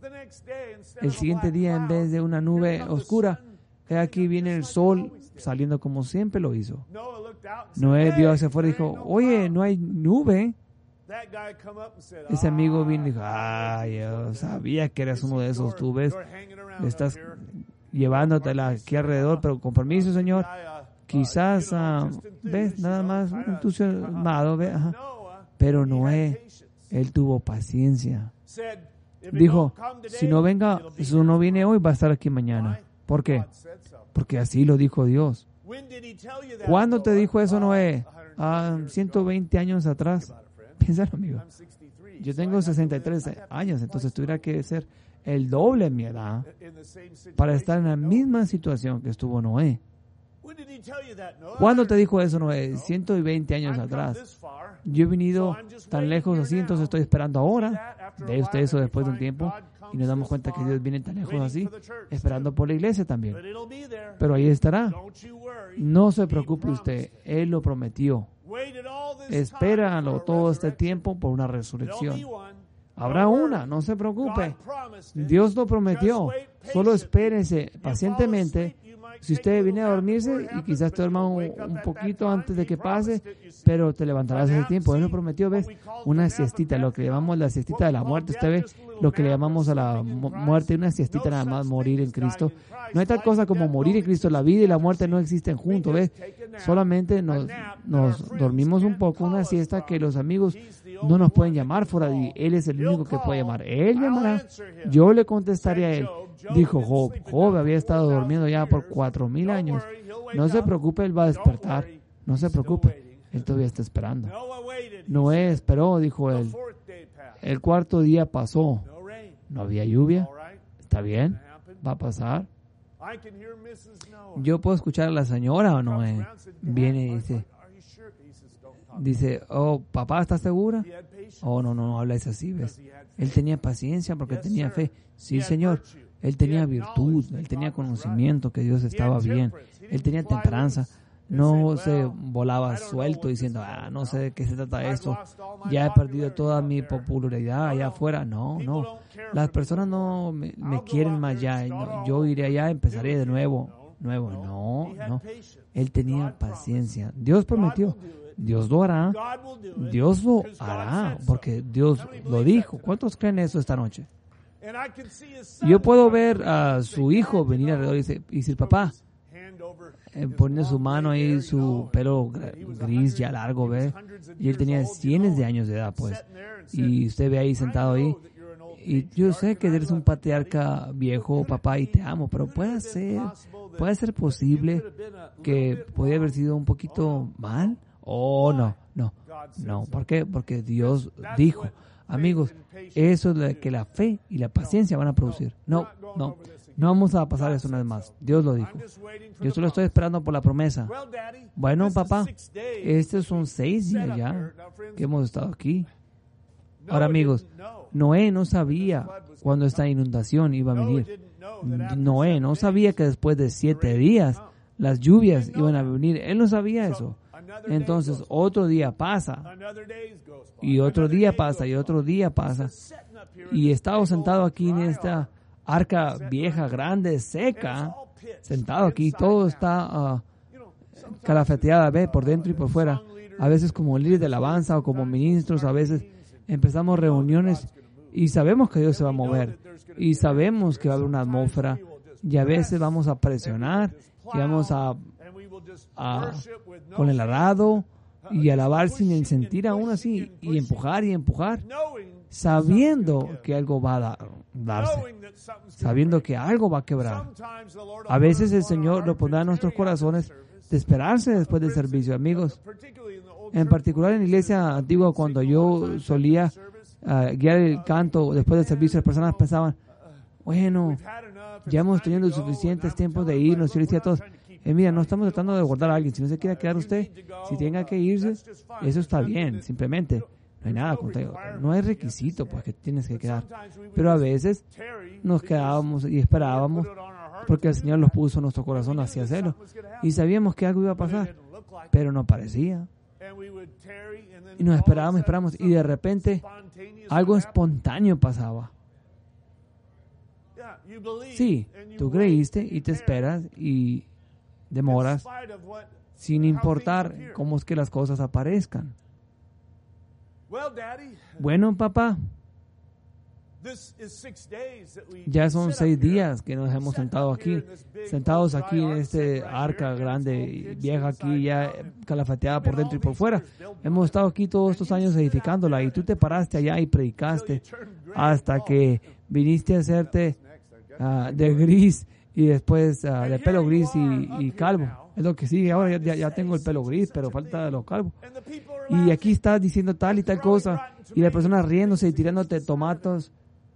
en vez de una nube oscura, aquí viene el sol saliendo como siempre lo hizo. Noé vio hacia afuera y dijo, oye, no hay nube. Ese amigo vino y dijo, yo sabía que eras uno de esos, tú ves, estás llevándotela aquí alrededor, pero con permiso, Señor, quizás, ves, nada más entusiasmado, ¿ves? Ajá. Pero Noé, él tuvo paciencia. Dijo, si no viene hoy, va a estar aquí mañana. ¿Por qué? Porque así lo dijo Dios. ¿Cuándo te dijo eso, Noé? 120 años atrás. Piénsalo, amigo. Yo tengo 63 años, entonces tuviera que ser el doble de mi edad para estar en la misma situación que estuvo Noé. ¿Cuándo te dijo eso, Noé? 120 años atrás. Yo he venido tan lejos así, entonces estoy esperando ahora. ¿Ve usted eso después de un tiempo? Y nos damos cuenta que Dios viene tan lejos así, esperando por la iglesia también. Pero ahí estará. No se preocupe usted, Él lo prometió. Espéralo todo este tiempo por una resurrección. Habrá una, no se preocupe. Dios lo prometió. Solo espérese pacientemente. Si usted viene a dormirse y quizás te duerma un poquito antes de que pase, pero te levantarás ese tiempo. Él lo prometió, ¿ves? Una siestita, lo que llamamos la siestita de la muerte. Usted ve lo que le llamamos a la muerte, una siestita nada más, morir en Cristo. No hay tal cosa como morir en Cristo. La vida y la muerte no existen juntos, ¿ves? Solamente nos dormimos un poco, una siesta que los amigos no nos pueden llamar fuera y Él es el único que puede llamar. Él llamará. Yo le contestaré a Él. Dijo Job. Job había estado durmiendo ya por 4,000 años. No se preocupe, Él va a despertar. No se preocupe. Él todavía está esperando. Noé esperó, dijo él. El 4º día pasó. No había lluvia. ¿Está bien? ¿Va a pasar? Yo puedo escuchar a la señora Noé. Viene y dice, oh, papá, ¿estás segura? Oh, no hablas así, ¿ves? Él tenía paciencia porque tenía fe. Sí, Señor. Él tenía virtud, él tenía conocimiento que Dios estaba bien. Él tenía templanza. No se volaba suelto diciendo, no sé de qué se trata esto. Ya he perdido toda mi popularidad allá afuera. No. Las personas no me quieren más ya. Yo iré allá, empezaré de nuevo. No. Él tenía paciencia. Dios prometió. Dios lo hará. Dios lo hará porque Dios lo dijo. ¿Cuántos creen eso esta noche? Yo puedo ver a su hijo venir alrededor y decir, papá, poniendo su mano ahí, su pelo gris ya largo, ¿ve? Y él tenía cientos de años de edad, pues. Y usted ve ahí sentado ahí. Y yo sé que eres un patriarca viejo, papá, y te amo, pero puede ser posible que podía haber sido un poquito mal. Oh, no. ¿Por qué? Porque Dios dijo. Amigos, eso es lo que la fe y la paciencia van a producir. No vamos a pasar eso una vez más. Dios lo dijo. Yo solo estoy esperando por la promesa. Bueno, papá, estos son 6 días ya que hemos estado aquí. Ahora, amigos, Noé no sabía cuándo esta inundación iba a venir. Noé no sabía que después de 7 días las lluvias iban a venir. Él no sabía eso. Entonces otro día pasa, y otro día pasa, y otro día pasa. Y estaba sentado aquí en esta arca vieja, grande, seca, sentado aquí, todo está calafeteada, ve, por dentro y por fuera. A veces como líder de alabanza o como ministros, a veces empezamos reuniones y sabemos que Dios se va a mover y sabemos que va a haber una atmósfera y a veces vamos a presionar y vamos a con el arado y alabar sin sentir aún así y empujar, sabiendo que algo va a darse, sabiendo que algo va a quebrar. A veces el Señor lo pondrá en nuestros corazones de esperarse después del servicio, amigos. En particular en la iglesia antigua, cuando yo solía guiar el canto después del servicio, las personas pensaban, bueno, ya hemos tenido suficientes tiempos de irnos. Yo les decía a todos, mira, no estamos tratando de guardar a alguien. Si no se quiere quedar usted, si tenga que irse, eso está bien, simplemente. No hay nada contra ello. No hay requisito pues que tienes que quedar. Pero a veces nos quedábamos y esperábamos porque el Señor los puso en nuestro corazón hacia hacerlo. Y sabíamos que algo iba a pasar, pero no parecía. Y nos esperábamos, y de repente algo espontáneo pasaba. Sí, tú creíste y te esperas y demoras sin importar cómo es que las cosas aparezcan. Bueno, papá, ya son 6 días que nos hemos sentados aquí en este arca grande y vieja aquí, ya calafeteada por dentro y por fuera. Hemos estado aquí todos estos años edificándola y tú te paraste allá y predicaste hasta que viniste a hacerte de gris y después de pelo gris y calvo. Es lo que sigue. Ahora ya tengo el pelo gris, pero falta los calvos. Y aquí estás diciendo tal y tal cosa y la persona riéndose y tirándote tomates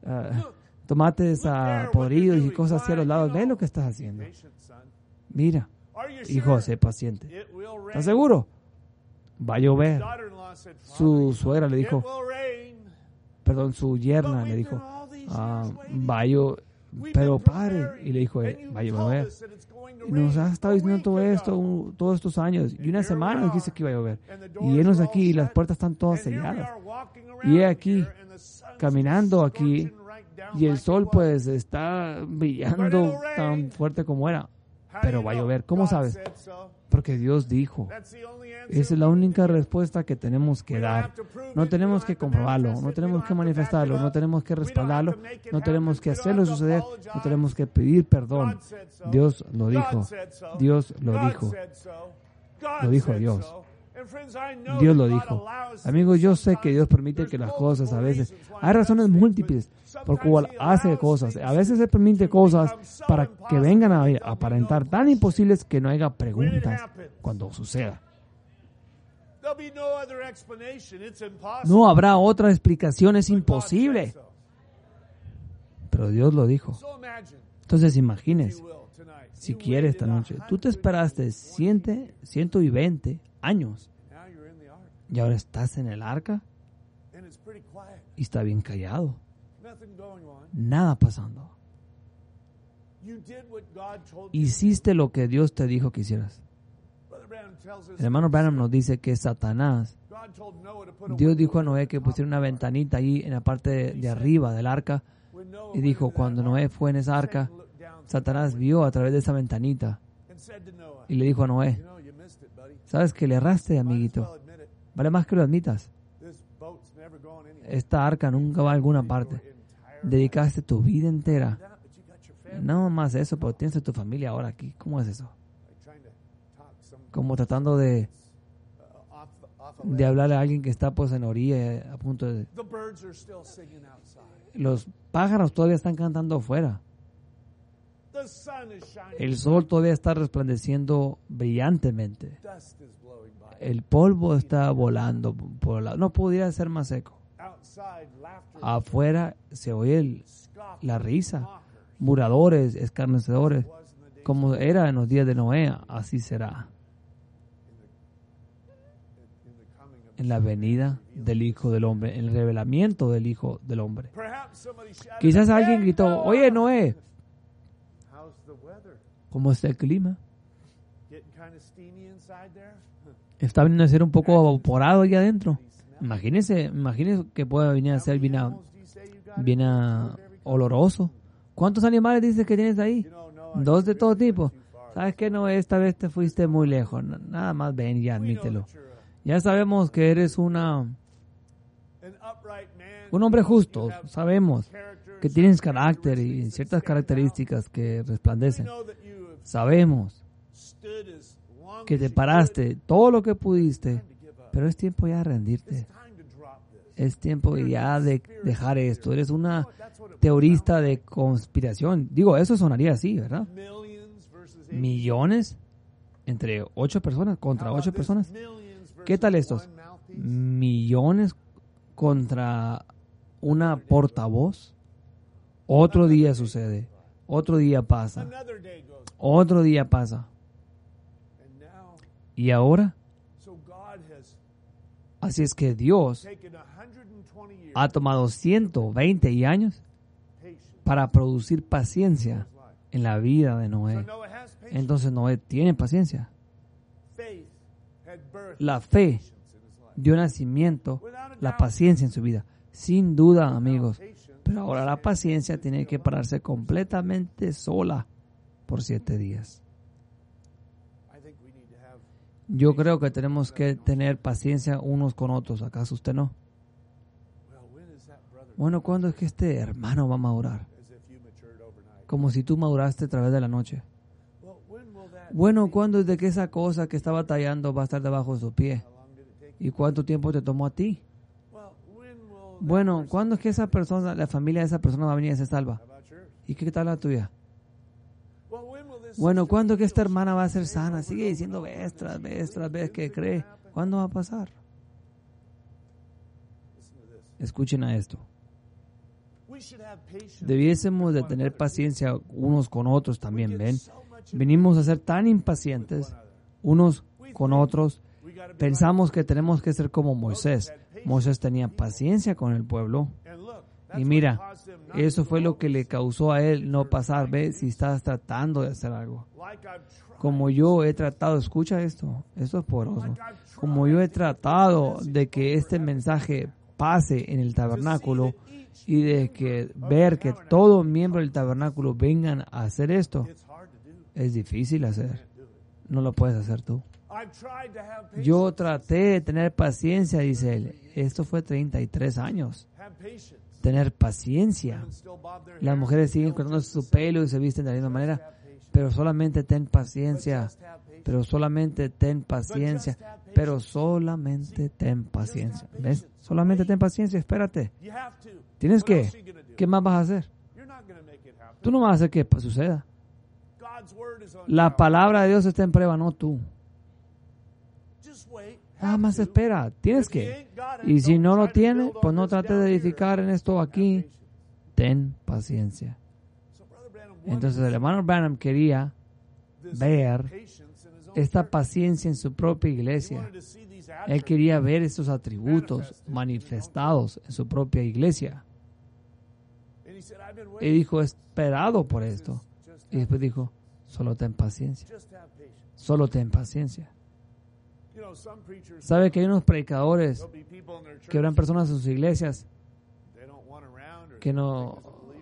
podridos y cosas así a los lados. Ve lo que estás haciendo. Mira, hijo, sé paciente. ¿Estás seguro? Va a llover. Su suegra le dijo, su yerna le dijo, va a llover. Pero padre, y le dijo, va a llover. Y nos ha estado diciendo todo esto todos estos años. Y una semana nos dice que iba a llover. Y él aquí y las puertas están todas selladas. Y he aquí, caminando aquí, y el sol pues está brillando tan fuerte como era. Pero va a llover. ¿Cómo sabes? Porque Dios dijo. Esa es la única respuesta que tenemos que dar. No tenemos que comprobarlo, no tenemos que manifestarlo, no tenemos que respaldarlo, no tenemos que hacerlo suceder, no tenemos que pedir perdón. Dios lo dijo. Dios lo dijo. Lo dijo Dios. Dios lo dijo. Amigos, yo sé que Dios permite que las cosas a veces... Hay razones múltiples por cual hace cosas. A veces se permite cosas para que vengan a aparentar tan imposibles que no haya preguntas cuando suceda. No habrá otra explicación, es imposible. Pero Dios lo dijo. Entonces imagínese, si quiere esta noche, tú te esperaste 120 años y ahora estás en el arca y está bien callado, nada pasando. Hiciste lo que Dios te dijo que hicieras. El hermano Branham nos dice que Satanás, Dios dijo a Noé que pusiera una ventanita ahí en la parte de arriba del arca y dijo, cuando Noé fue en esa arca, Satanás vio a través de esa ventanita y le dijo a Noé, ¿sabes que le erraste, amiguito? Vale más que lo admitas. Esta arca nunca va a alguna parte. Dedicaste tu vida entera. No más eso, pero tienes a tu familia ahora aquí. ¿Cómo es eso? Como tratando de hablarle a alguien que está pues en orilla, a punto de... Los pájaros todavía están cantando afuera. El sol todavía está resplandeciendo brillantemente. El polvo está volando por el lado. No pudiera ser más seco. Afuera se oye la risa, burladores, escarnecedores. Como era en los días de Noé, así será en la venida del Hijo del Hombre, en el revelamiento del Hijo del Hombre. Quizás alguien gritó, oye Noé, ¿cómo está el clima? Está viniendo a ser un poco evaporado ahí adentro. Imagínese que pueda venir a ser bien oloroso. ¿Cuántos animales dices que tienes ahí? 2 de todo tipo. ¿Sabes qué? No, esta vez te fuiste muy lejos. Nada más ven y admítelo. Ya sabemos que eres un hombre justo. Sabemos que tienes carácter y ciertas características que resplandecen. Sabemos que te paraste todo lo que pudiste, pero es tiempo ya de rendirte. Es tiempo ya de dejar esto. Eres una teorista de conspiración. Digo, eso sonaría así, ¿verdad? Millones entre 8 personas contra 8 personas. ¿Qué tal estos? Millones contra una portavoz. Otro día sucede. Otro día pasa. Otro día pasa. Y ahora, así es que Dios ha tomado 120 años para producir paciencia en la vida de Noé. Entonces Noé tiene paciencia. La fe dio nacimiento, la paciencia en su vida. Sin duda, amigos. Pero ahora la paciencia tiene que pararse completamente sola por 7 días. Yo creo que tenemos que tener paciencia unos con otros. ¿Acaso usted no? Bueno, ¿cuándo es que este hermano va a madurar? Como si tú maduraste a través de la noche. Bueno, ¿cuándo es de que esa cosa que está batallando va a estar debajo de su pie? ¿Y cuánto tiempo te tomó a ti? Bueno, ¿cuándo es que esa persona, la familia de esa persona va a venir a ser salva? ¿Y qué tal la tuya? Bueno, ¿cuándo es que esta hermana va a ser sana? Sigue diciendo vez tras vez que cree. ¿Cuándo va a pasar? Escuchen a esto. Debiésemos de tener paciencia unos con otros también, ¿ven? Venimos a ser tan impacientes unos con otros. Pensamos que tenemos que ser como Moisés. Moisés tenía paciencia con el pueblo. Y mira, eso fue lo que le causó a él no pasar. Ve si estás tratando de hacer algo. Como yo he tratado, escucha esto es poderoso. Como yo he tratado de que este mensaje pase en el tabernáculo y de que ver que todo miembro del tabernáculo vengan a hacer esto, es difícil hacer. No lo puedes hacer tú. Yo traté de tener paciencia, dice él. Esto fue 33 años. Tener paciencia. Las mujeres siguen cortando su pelo y se visten de la misma manera. Pero solamente ten paciencia. Pero solamente ten paciencia. Pero solamente ten paciencia. ¿Ves? Solamente ten paciencia. Espérate. Tienes que. ¿Qué más vas a hacer? Tú no vas a hacer que suceda. La palabra de Dios está en prueba, no tú. Nada más espera, tienes que. Y si no lo tienes, pues no trates de edificar en esto aquí. Ten paciencia. Entonces el hermano Branham quería ver esta paciencia en su propia iglesia. Él quería ver estos atributos manifestados en su propia iglesia. Y dijo, he esperado por esto. Y después dijo, solo ten paciencia. Solo ten paciencia. ¿Sabe que hay unos predicadores que habrán personas en sus iglesias que no,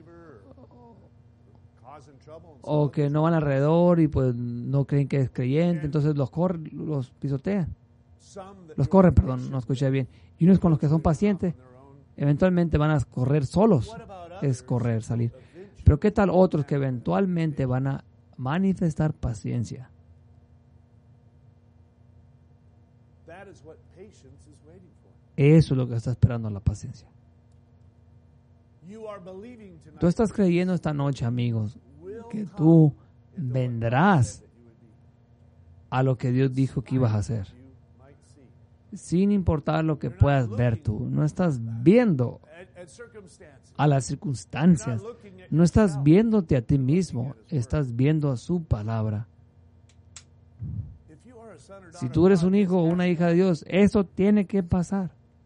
o que no van alrededor y pues no creen que es creyente, entonces los pisotean, no escuché bien, y unos con los que son pacientes eventualmente van a correr solos, es correr, salir, pero ¿qué tal otros que eventualmente van a manifestar paciencia? Eso es lo que está esperando la paciencia. Tú estás creyendo esta noche, amigos, que tú vendrás a lo que Dios dijo que ibas a hacer. Sin importar lo que puedas ver tú. No estás viendo a las circunstancias. No estás viéndote a ti mismo. Estás viendo a su palabra. Si tú eres un hijo o una hija de Dios, eso tiene que pasar.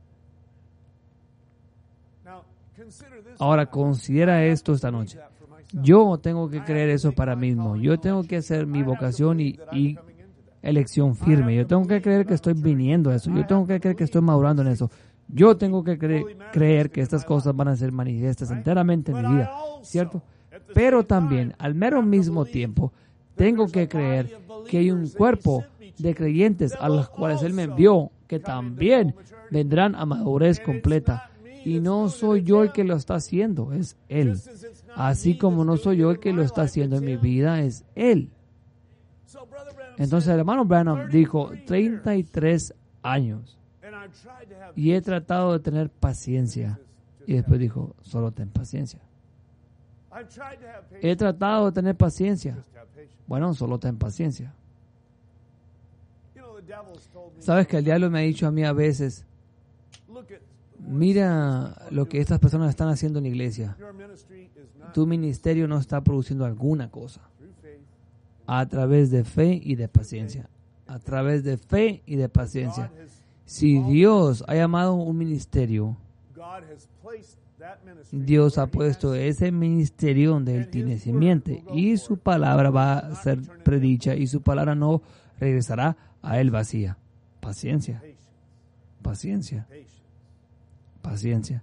Ahora, considera esto esta noche. Yo tengo que creer eso para mí mismo. Yo tengo que hacer mi vocación y elección firme. Yo tengo que creer que estoy viniendo a eso. Yo tengo que creer que estoy madurando en eso. Yo tengo que creer que estas cosas van a ser manifiestas enteramente en mi vida, ¿cierto? Pero también, al mero mismo tiempo, tengo que creer que hay un cuerpo de creyentes a los cuales Él me envió, que también vendrán a madurez completa. Y no soy yo el que lo está haciendo, es Él. Así como no soy yo el que lo está haciendo en mi vida, es Él. Entonces el hermano Branham dijo, 33 años. Y he tratado de tener paciencia. Y después dijo, solo ten paciencia. He tratado de tener paciencia. Bueno, solo ten paciencia. Sabes que el diablo me ha dicho a mí a veces, mira lo que estas personas están haciendo en la iglesia. Tu ministerio no está produciendo alguna cosa. A través de fe y de paciencia. A través de fe y de paciencia. Si Dios ha llamado un ministerio, Dios ha puesto ese ministerio donde Él tiene simiente. Y su palabra va a ser predicha y su palabra no regresará a Él vacía. Paciencia. Paciencia. Paciencia.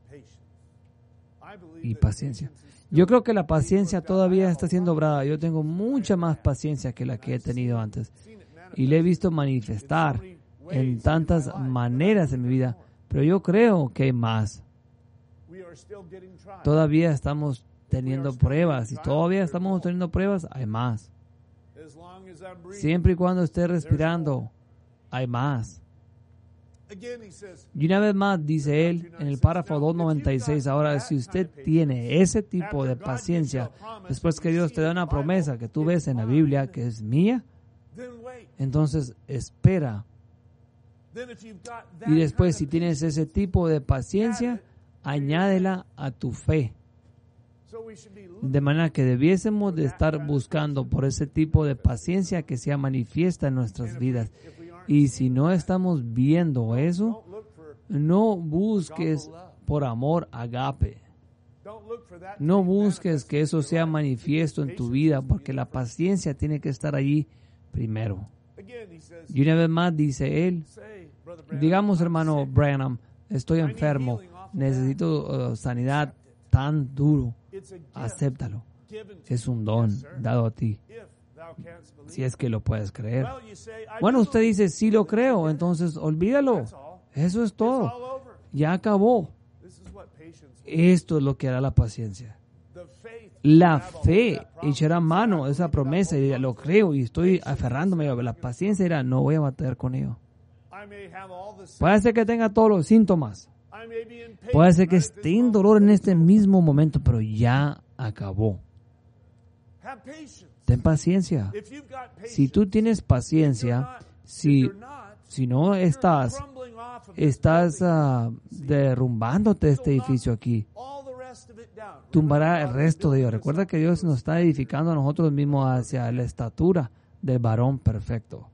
Y paciencia. Yo creo que la paciencia todavía está siendo obrada. Yo tengo mucha más paciencia que la que he tenido antes. Y le he visto manifestar en tantas maneras en mi vida. Pero yo creo que hay más. Todavía estamos teniendo pruebas. Y todavía estamos teniendo pruebas, hay más. Siempre y cuando esté respirando, hay más. Y una vez más, dice él en el párrafo 296, ahora si usted tiene ese tipo de paciencia, después que Dios te da una promesa que tú ves en la Biblia que es mía, entonces espera. Y después, si tienes ese tipo de paciencia, añádela a tu fe. De manera que debiésemos de estar buscando por ese tipo de paciencia que sea manifiesta en nuestras vidas. Y si no estamos viendo eso, no busques por amor agape. No busques que eso sea manifiesto en tu vida, porque la paciencia tiene que estar allí primero. Y una vez más dice él, digamos, hermano Branham, estoy enfermo, necesito sanidad tan duro, acéptalo. Es un don dado a ti, si es que lo puedes creer. Bueno, usted dice, sí lo creo, entonces olvídalo. Eso es todo. Ya acabó. Esto es lo que hará la paciencia. La fe echará mano a esa promesa y dirá, lo creo y estoy aferrándome. La paciencia dirá, no voy a batallar con ello. Puede ser que tenga todos los síntomas. Puede ser que esté en dolor en este mismo momento, pero ya acabó. Ten paciencia. Si tú tienes paciencia, si no estás derrumbándote este edificio aquí, tumbará el resto de ellos. Recuerda que Dios nos está edificando a nosotros mismos hacia la estatura del varón perfecto.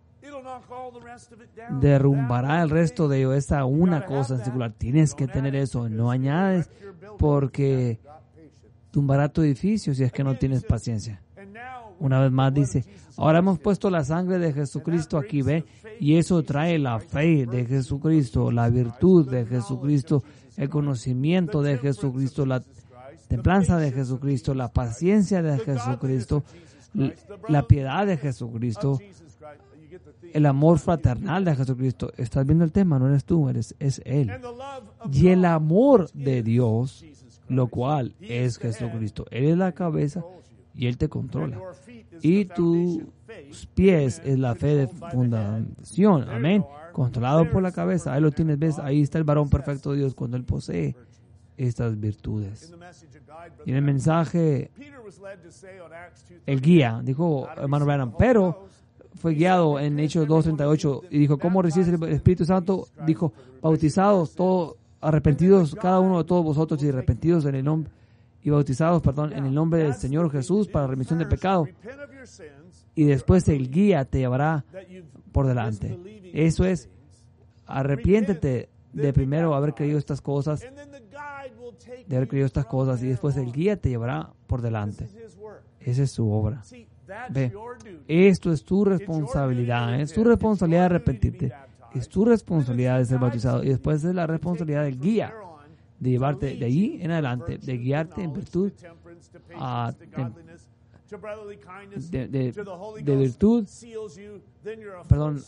Derrumbará el resto de ellos. Esa una cosa en singular. Tienes que tener eso. No añades, porque tumbará tu edificio si es que no tienes paciencia. Una vez más dice, ahora hemos puesto la sangre de Jesucristo aquí, ¿ve? Y eso trae la fe de Jesucristo, la virtud de Jesucristo, el conocimiento de Jesucristo, la templanza de Jesucristo, la paciencia de Jesucristo, la piedad de Jesucristo, el amor fraternal de Jesucristo. ¿Estás viendo el tema? No eres tú, es Él. Y el amor de Dios, lo cual es Jesucristo. Él es la cabeza y Él te controla. Y tus pies es la fe de fundación. Amén. Controlado por la cabeza. Ahí lo tienes, ¿ves? Ahí está el varón perfecto de Dios cuando Él posee estas virtudes. Y en el mensaje, el guía, dijo hermano Branham, pero fue guiado en Hechos 2:38 y dijo, ¿cómo recibes el Espíritu Santo? Dijo, bautizados, todos, arrepentidos, cada uno de todos vosotros y arrepentidos en el nombre, y bautizados, en el nombre del Señor Jesús para remisión de pecado. Y después el guía te llevará por delante. Eso es, arrepiéntete de primero haber creído estas cosas, y después el guía te llevará por delante. Esa es su obra. Ve, esto es tu responsabilidad. Es tu responsabilidad de arrepentirte. Es tu responsabilidad de ser bautizado. Y después es la responsabilidad del guía, de llevarte de allí en adelante, de guiarte en virtud de virtud, perdón,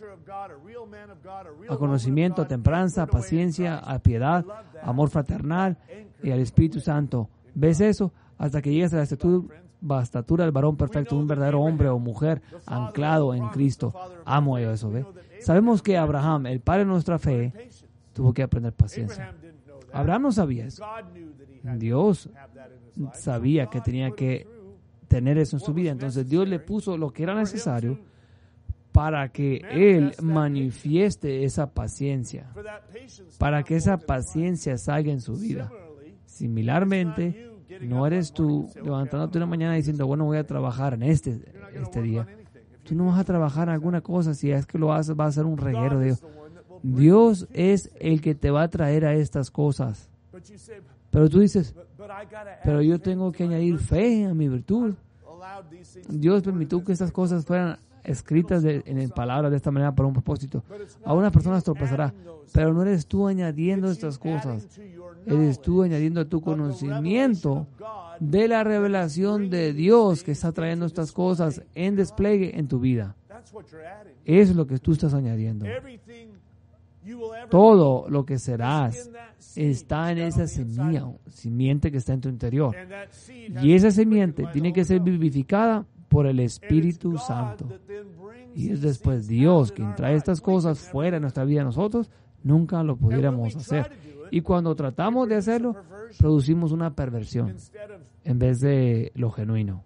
a conocimiento, a templanza, a paciencia, a piedad, amor fraternal y al Espíritu Santo. ¿Ves eso? Hasta que llegues a la estatura del varón perfecto, un verdadero hombre o mujer anclado en Cristo. Amo yo eso, ¿ve? Sabemos que Abraham, el padre de nuestra fe, tuvo que aprender paciencia. Abraham no sabía eso. Dios sabía que tenía que tener eso en su vida. Entonces Dios le puso lo que era necesario para que él manifieste esa paciencia, para que esa paciencia salga en su vida. Similarmente, no eres tú levantándote una mañana diciendo, bueno, voy a trabajar en este día. Tú no vas a trabajar en alguna cosa, si es que lo haces, va a ser un reguero de Dios. Dios es el que te va a traer a estas cosas. Pero tú dices, pero yo tengo que añadir fe a mi virtud. Dios permitió que estas cosas fueran escritas en palabras de esta manera para un propósito. A una persona tropezará, pero no eres tú añadiendo estas cosas. Eres tú añadiendo tu conocimiento de la revelación de Dios que está trayendo estas cosas en despliegue en tu vida. Eso es lo que tú estás añadiendo. Todo lo que serás está en esa simiente que está en tu interior. Y esa simiente tiene que ser vivificada por el Espíritu Santo. Y es después Dios quien trae estas cosas fuera de nuestra vida. Nosotros nunca lo pudiéramos hacer. Y cuando tratamos de hacerlo, producimos una perversión en vez de lo genuino.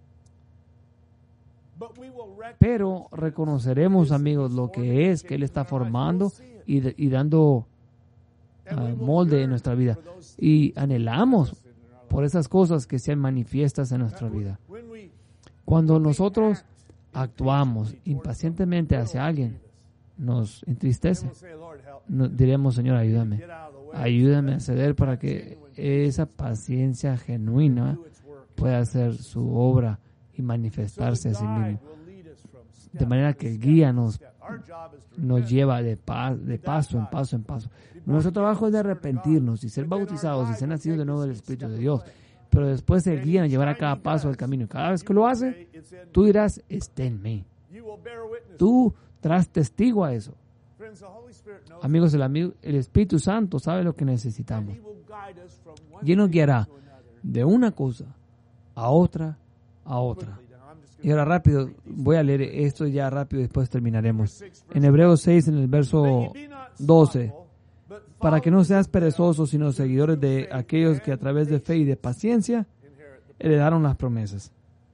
Pero reconoceremos, amigos, lo que es que Él está formando y dando molde en nuestra vida. Y anhelamos por esas cosas que sean manifiestas en nuestra vida. Cuando nosotros actuamos impacientemente hacia alguien, nos entristece. Diremos, Señor, ayúdame. Ayúdame a ceder para que esa paciencia genuina pueda hacer su obra y manifestarse a sí mismo. De manera que el guía nos lleva de paso en paso en paso. Nuestro trabajo es de arrepentirnos y ser bautizados y ser nacidos de nuevo del Espíritu de Dios. Pero después el guía nos llevará a cada paso del camino. Y cada vez que lo hace, tú dirás, está en mí. Tú traes testigo a eso. Amigos, el Espíritu Santo sabe lo que necesitamos. Y Él nos guiará de una cosa a otra a otra. Y ahora rápido, voy a leer esto ya rápido y después terminaremos. En Hebreos 6, en el verso 12. Para que no seas perezosos, sino seguidores de aquellos que a través de fe y de paciencia heredaron las promesas.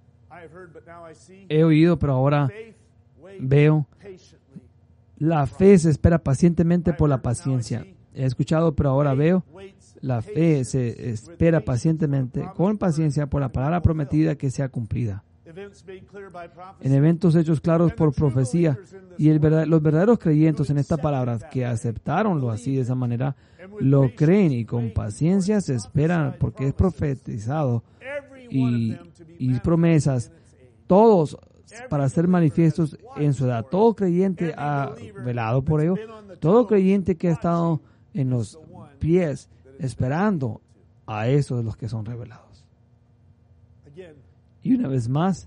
He oído, pero ahora veo. La fe se espera pacientemente por la paciencia. He escuchado, pero ahora veo. La fe se espera pacientemente, con paciencia, por la palabra prometida que sea cumplida. En eventos hechos claros por profecía, y los verdaderos creyentes en esta palabra que aceptaronlo así de esa manera, lo creen y con paciencia se esperan porque es profetizado y promesas, todos para ser manifiestos en su edad. Todo creyente ha velado por ello, todo creyente que ha estado en los pies esperando a esos de los que son revelados. Y una vez más,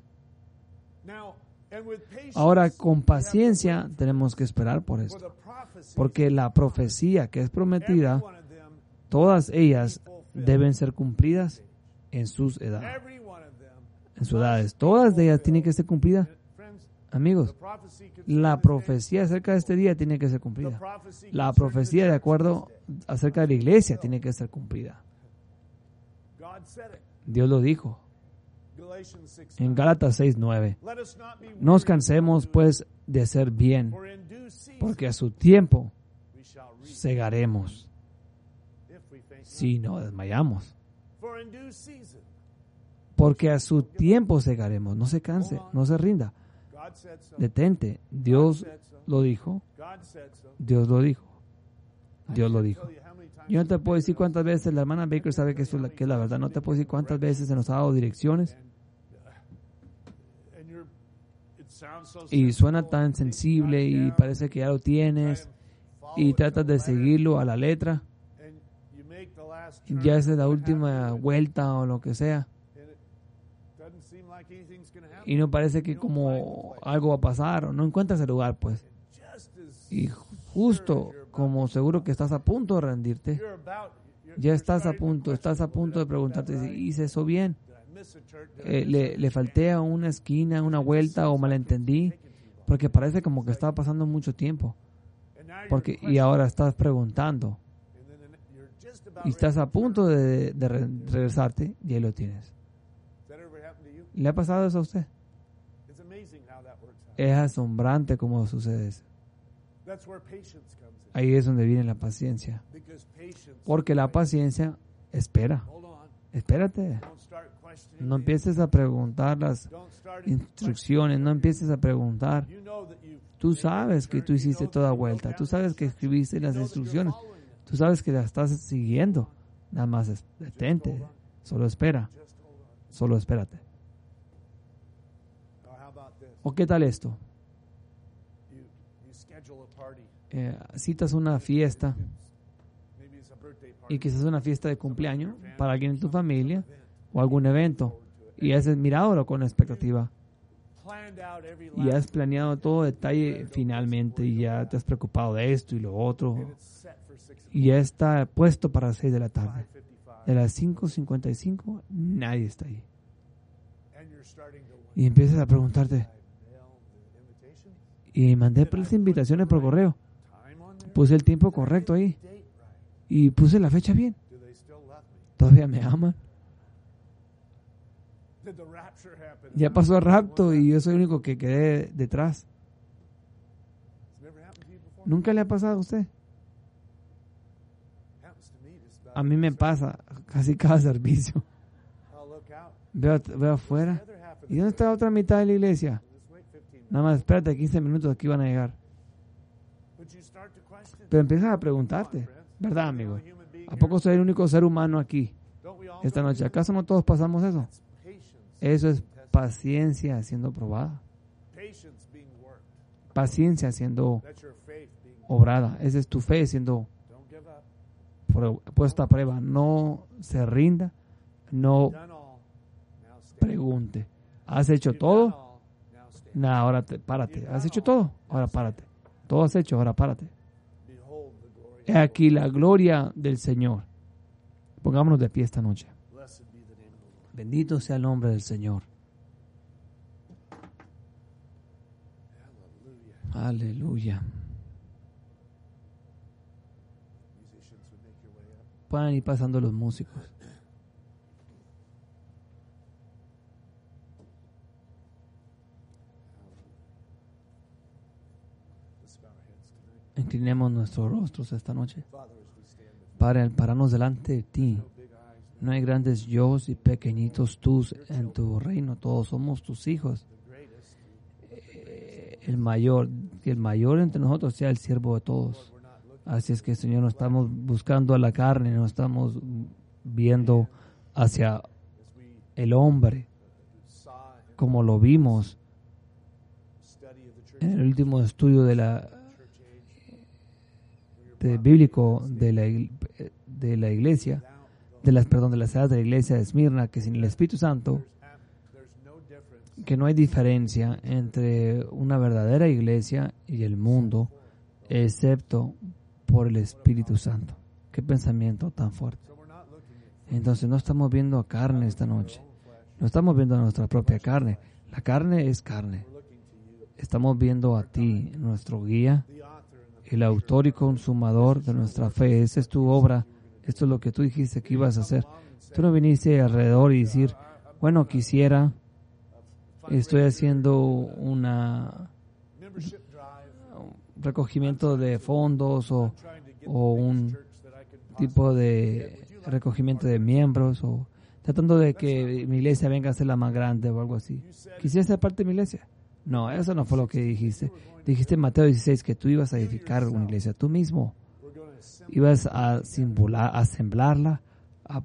ahora con paciencia tenemos que esperar por esto, porque la profecía que es prometida, todas ellas deben ser cumplidas en sus edades. En sus edades, todas de ellas tienen que ser cumplidas. Amigos, la profecía acerca de este día tiene que ser cumplida. La profecía de acuerdo acerca de la iglesia tiene que ser cumplida. Dios lo dijo en Gálatas 6:9. No nos cansemos pues de hacer bien, porque a su tiempo segaremos si no desmayamos. Porque a su tiempo segaremos. No se canse, no se rinda. Detente. Dios lo dijo. Dios lo dijo. Dios lo dijo. Yo no te puedo decir cuántas veces la hermana Baker sabe que esto es la verdad. No te puedo decir cuántas veces se nos ha dado direcciones. y suena tan sensible y parece que ya lo tienes y tratas de seguirlo a la letra, ya es la última vuelta o lo que sea, y no parece que como algo va a pasar o no encuentras el lugar, pues. Y justo como seguro que estás a punto de rendirte, ya estás a punto de preguntarte si hice eso bien, le falté a una esquina, una vuelta o malentendí, porque parece como que estaba pasando mucho tiempo, y ahora estás preguntando y estás a punto de regresarte y ahí lo tienes. ¿Le ha pasado eso a usted? Es asombrante cómo sucede eso. Ahí es donde viene la paciencia. Porque la paciencia espera. Espérate. No empieces a preguntar las instrucciones, no empieces a preguntar. Tú sabes que tú hiciste toda vuelta, tú sabes que escribiste las instrucciones, tú sabes que las estás siguiendo. Nada más detente, solo espera, solo espérate. ¿O qué tal esto? Citas una fiesta, y quizás una fiesta de cumpleaños para alguien en tu familia o algún evento, y has miradlo con expectativa y has planeado todo detalle finalmente y ya te has preocupado de esto y lo otro y ya está puesto para las 6 de la tarde. De las 5:55 nadie está ahí y empiezas a preguntarte, y mandé las invitaciones por correo, puse el tiempo correcto ahí y puse la fecha bien, ¿todavía me aman? Ya pasó el rapto y yo soy el único que quedé detrás. ¿Nunca le ha pasado a usted? A mí me pasa casi cada servicio. Veo afuera. ¿Y dónde está la otra mitad de la iglesia? Nada más, espérate, 15 minutos, aquí van a llegar. Pero empiezas a preguntarte, ¿verdad, amigo? ¿A poco soy el único ser humano aquí esta noche? ¿Acaso no todos pasamos eso? Eso es paciencia siendo probada. Paciencia siendo obrada. Esa es tu fe siendo puesta a prueba. No se rinda, no pregunte. ¿Has hecho todo? No, ahora párate. ¿Has hecho todo? Ahora párate. Todo has hecho, ahora párate. He aquí la gloria del Señor. Pongámonos de pie esta noche. Bendito sea el nombre del Señor. Aleluya. Pueden ir pasando los músicos. Inclinemos nuestros rostros esta noche. Padre, al pararnos delante de ti, no hay grandes yo y pequeñitos tú en tu reino. Todos somos tus hijos. Que el mayor entre nosotros sea el siervo de todos. Así es que, Señor, no estamos buscando a la carne, no estamos viendo hacia el hombre como lo vimos en el último estudio bíblico de la iglesia, de las edades de la iglesia de Esmirna, que sin el Espíritu Santo, que no hay diferencia entre una verdadera iglesia y el mundo, excepto por el Espíritu Santo. Qué pensamiento tan fuerte. Entonces no estamos viendo a carne esta noche, no estamos viendo a nuestra propia carne. La carne es carne. Estamos viendo a ti, nuestro guía, el autor y consumador de nuestra fe. Esa es tu obra. Esto es lo que tú dijiste que ibas a hacer. Tú no viniste alrededor y decir, bueno, estoy haciendo un recogimiento de fondos o un tipo de recogimiento de miembros o tratando de que mi iglesia venga a ser la más grande o algo así. ¿Quisieras ser parte de mi iglesia? No, eso no fue lo que dijiste. Dijiste en Mateo 16 que tú ibas a edificar una iglesia tú mismo. Ibas a asemblarla, a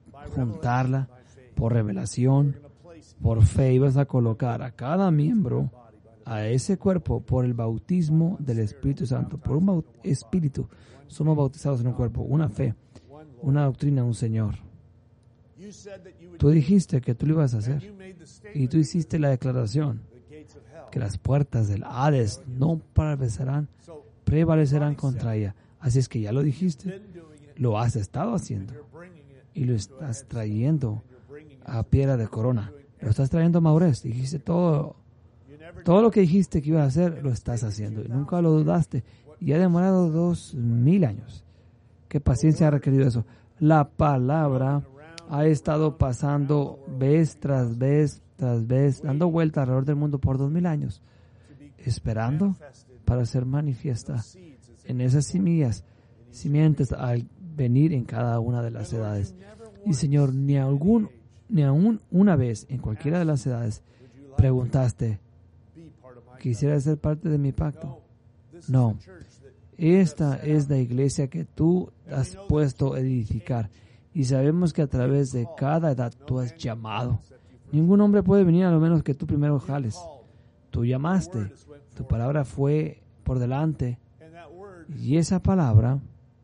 juntarla por revelación, por fe. Ibas a colocar a cada miembro a ese cuerpo por el bautismo del Espíritu Santo. Por un espíritu somos bautizados en un cuerpo, una fe, una doctrina, un Señor. Tú dijiste que tú lo ibas a hacer y tú hiciste la declaración que las puertas del Hades no prevalecerán contra ella. Así es que ya lo dijiste, lo has estado haciendo y lo estás trayendo a piedra de corona. Lo estás trayendo a madurez. Dijiste todo lo que dijiste que ibas a hacer, lo estás haciendo. Y nunca lo dudaste. Y ha demorado 2000 años. ¿Qué paciencia ha requerido eso? La palabra ha estado pasando vez tras vez, dando vuelta alrededor del mundo por 2000 años, esperando para ser manifiesta en esas simientes al venir en cada una de las edades. Y Señor, ni aún una vez en cualquiera de las edades preguntaste, ¿quisiera ser parte de mi pacto? No. Esta es la iglesia que tú has puesto a edificar. Y sabemos que a través de cada edad tú has llamado. Ningún hombre puede venir a lo menos que tú primero jales. Tú llamaste. Tu palabra fue por delante. Y esa palabra,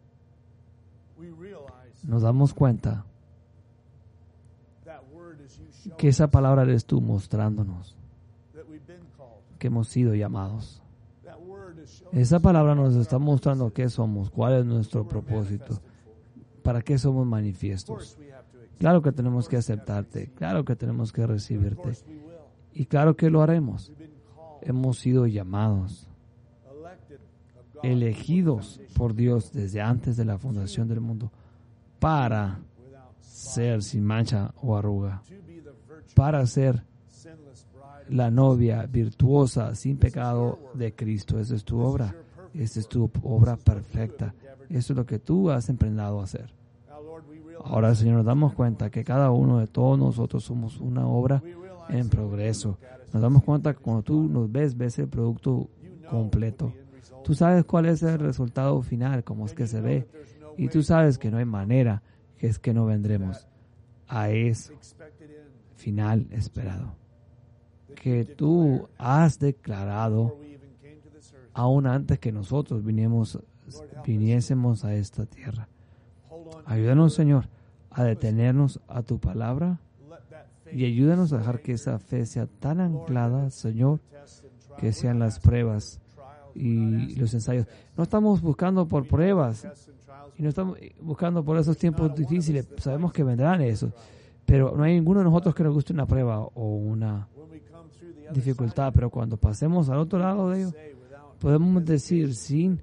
nos damos cuenta que esa palabra eres tú mostrándonos que hemos sido llamados. Esa palabra nos está mostrando qué somos, cuál es nuestro propósito, para qué somos manifiestos. Claro que tenemos que aceptarte, claro que tenemos que recibirte, y claro que lo haremos. Hemos sido llamados, elegidos por Dios desde antes de la fundación del mundo, para ser sin mancha o arruga, para ser la novia virtuosa, sin pecado de Cristo. Esa es tu obra. Esa es tu obra perfecta. Eso es lo que tú has emprendido a hacer. Ahora, Señor, nos damos cuenta que cada uno de todos nosotros somos una obra en progreso. Nos damos cuenta que cuando tú nos ves el producto completo. Tú sabes cuál es el resultado final, cómo es que se ve. Y tú sabes que no hay manera que es que no vendremos a ese final esperado que tú has declarado aún antes que nosotros viniésemos a esta tierra. Ayúdanos, Señor, a detenernos a tu palabra y ayúdanos a dejar que esa fe sea tan anclada, Señor, que sean las pruebas y los ensayos. No estamos buscando por pruebas y no estamos buscando por esos tiempos difíciles. Sabemos que vendrán esos, pero no hay ninguno de nosotros que nos guste una prueba o una dificultad, pero cuando pasemos al otro lado de ello, podemos decir sin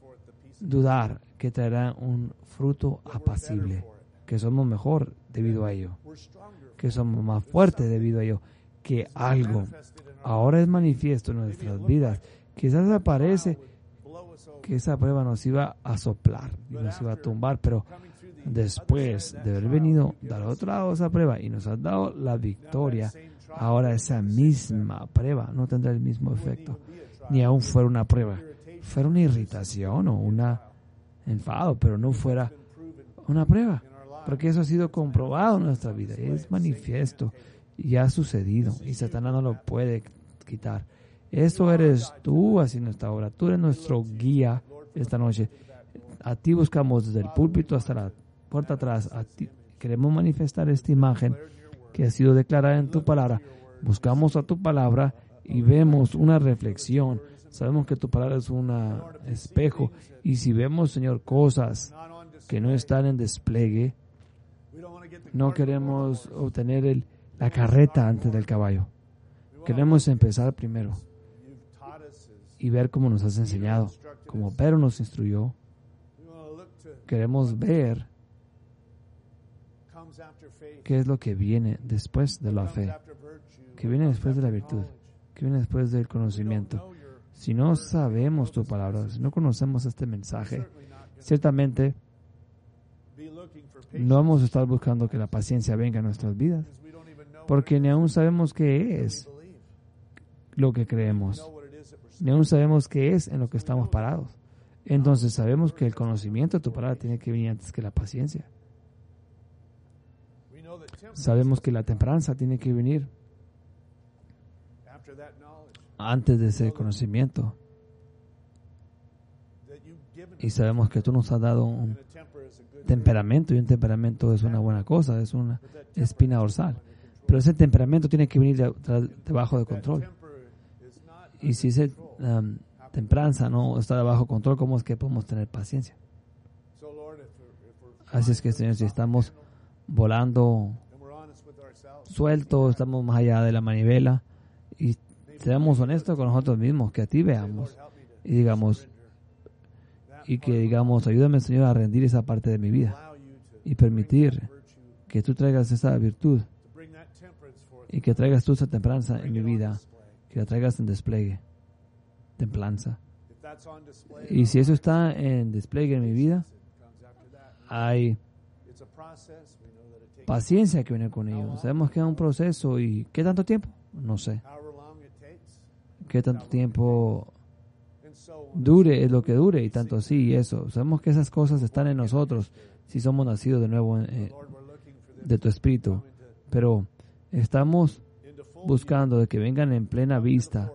dudar que traerá un fruto apacible, que somos mejor debido a ello, que somos más fuertes debido a ello, que algo ahora es manifiesto en nuestras vidas. Quizás aparece que esa prueba nos iba a soplar y nos iba a tumbar, pero después de haber venido del otro lado de esa prueba y nos has dado la victoria, ahora esa misma prueba no tendrá el mismo efecto, ni aún fuera una prueba, fuera una irritación o un enfado, pero no fuera una prueba, porque eso ha sido comprobado en nuestra vida, es manifiesto y ha sucedido, y Satanás no lo puede quitar. Eso eres tú haciendo esta obra, tú eres nuestro guía esta noche. A ti buscamos desde el púlpito hasta la puerta atrás, a ti queremos manifestar esta imagen que ha sido declarada en tu palabra. Buscamos a tu palabra y vemos una reflexión. Sabemos que tu palabra es un espejo. Y si vemos, Señor, cosas que no están en despliegue, no queremos obtener la carreta antes del caballo. Queremos empezar primero y ver cómo nos has enseñado, como Pedro nos instruyó. Queremos ver qué es lo que viene después de la fe, que viene después de la virtud, que viene después del conocimiento. Si no sabemos tu palabra, si no conocemos este mensaje, ciertamente no vamos a estar buscando que la paciencia venga a nuestras vidas, porque ni aún sabemos qué es lo que creemos, ni aún sabemos qué es en lo que estamos parados. Entonces sabemos que el conocimiento de tu palabra tiene que venir antes que la paciencia. Sabemos que la templanza tiene que venir antes de ese conocimiento. Y sabemos que tú nos has dado un temperamento, y un temperamento es una buena cosa, es una espina dorsal. Pero ese temperamento tiene que venir debajo de control. Y si esa templanza no está debajo de control, ¿cómo es que podemos tener paciencia? Así es que, Señor, si estamos volando sueltos, estamos más allá de la manivela, y seamos honestos con nosotros mismos, que a ti veamos y digamos, ayúdame, Señor, a rendir esa parte de mi vida y permitir que tú traigas esa virtud y que traigas tú esa templanza en mi vida, que la traigas en despliegue, templanza. Y si eso está en despliegue en mi vida, hay paciencia que viene con ello. Sabemos que es un proceso. ¿Y qué tanto tiempo? No sé. ¿Qué tanto tiempo dure? Es lo que dure, y tanto así y eso. Sabemos que esas cosas están en nosotros si somos nacidos de nuevo de tu espíritu. Pero estamos buscando de que vengan en plena vista,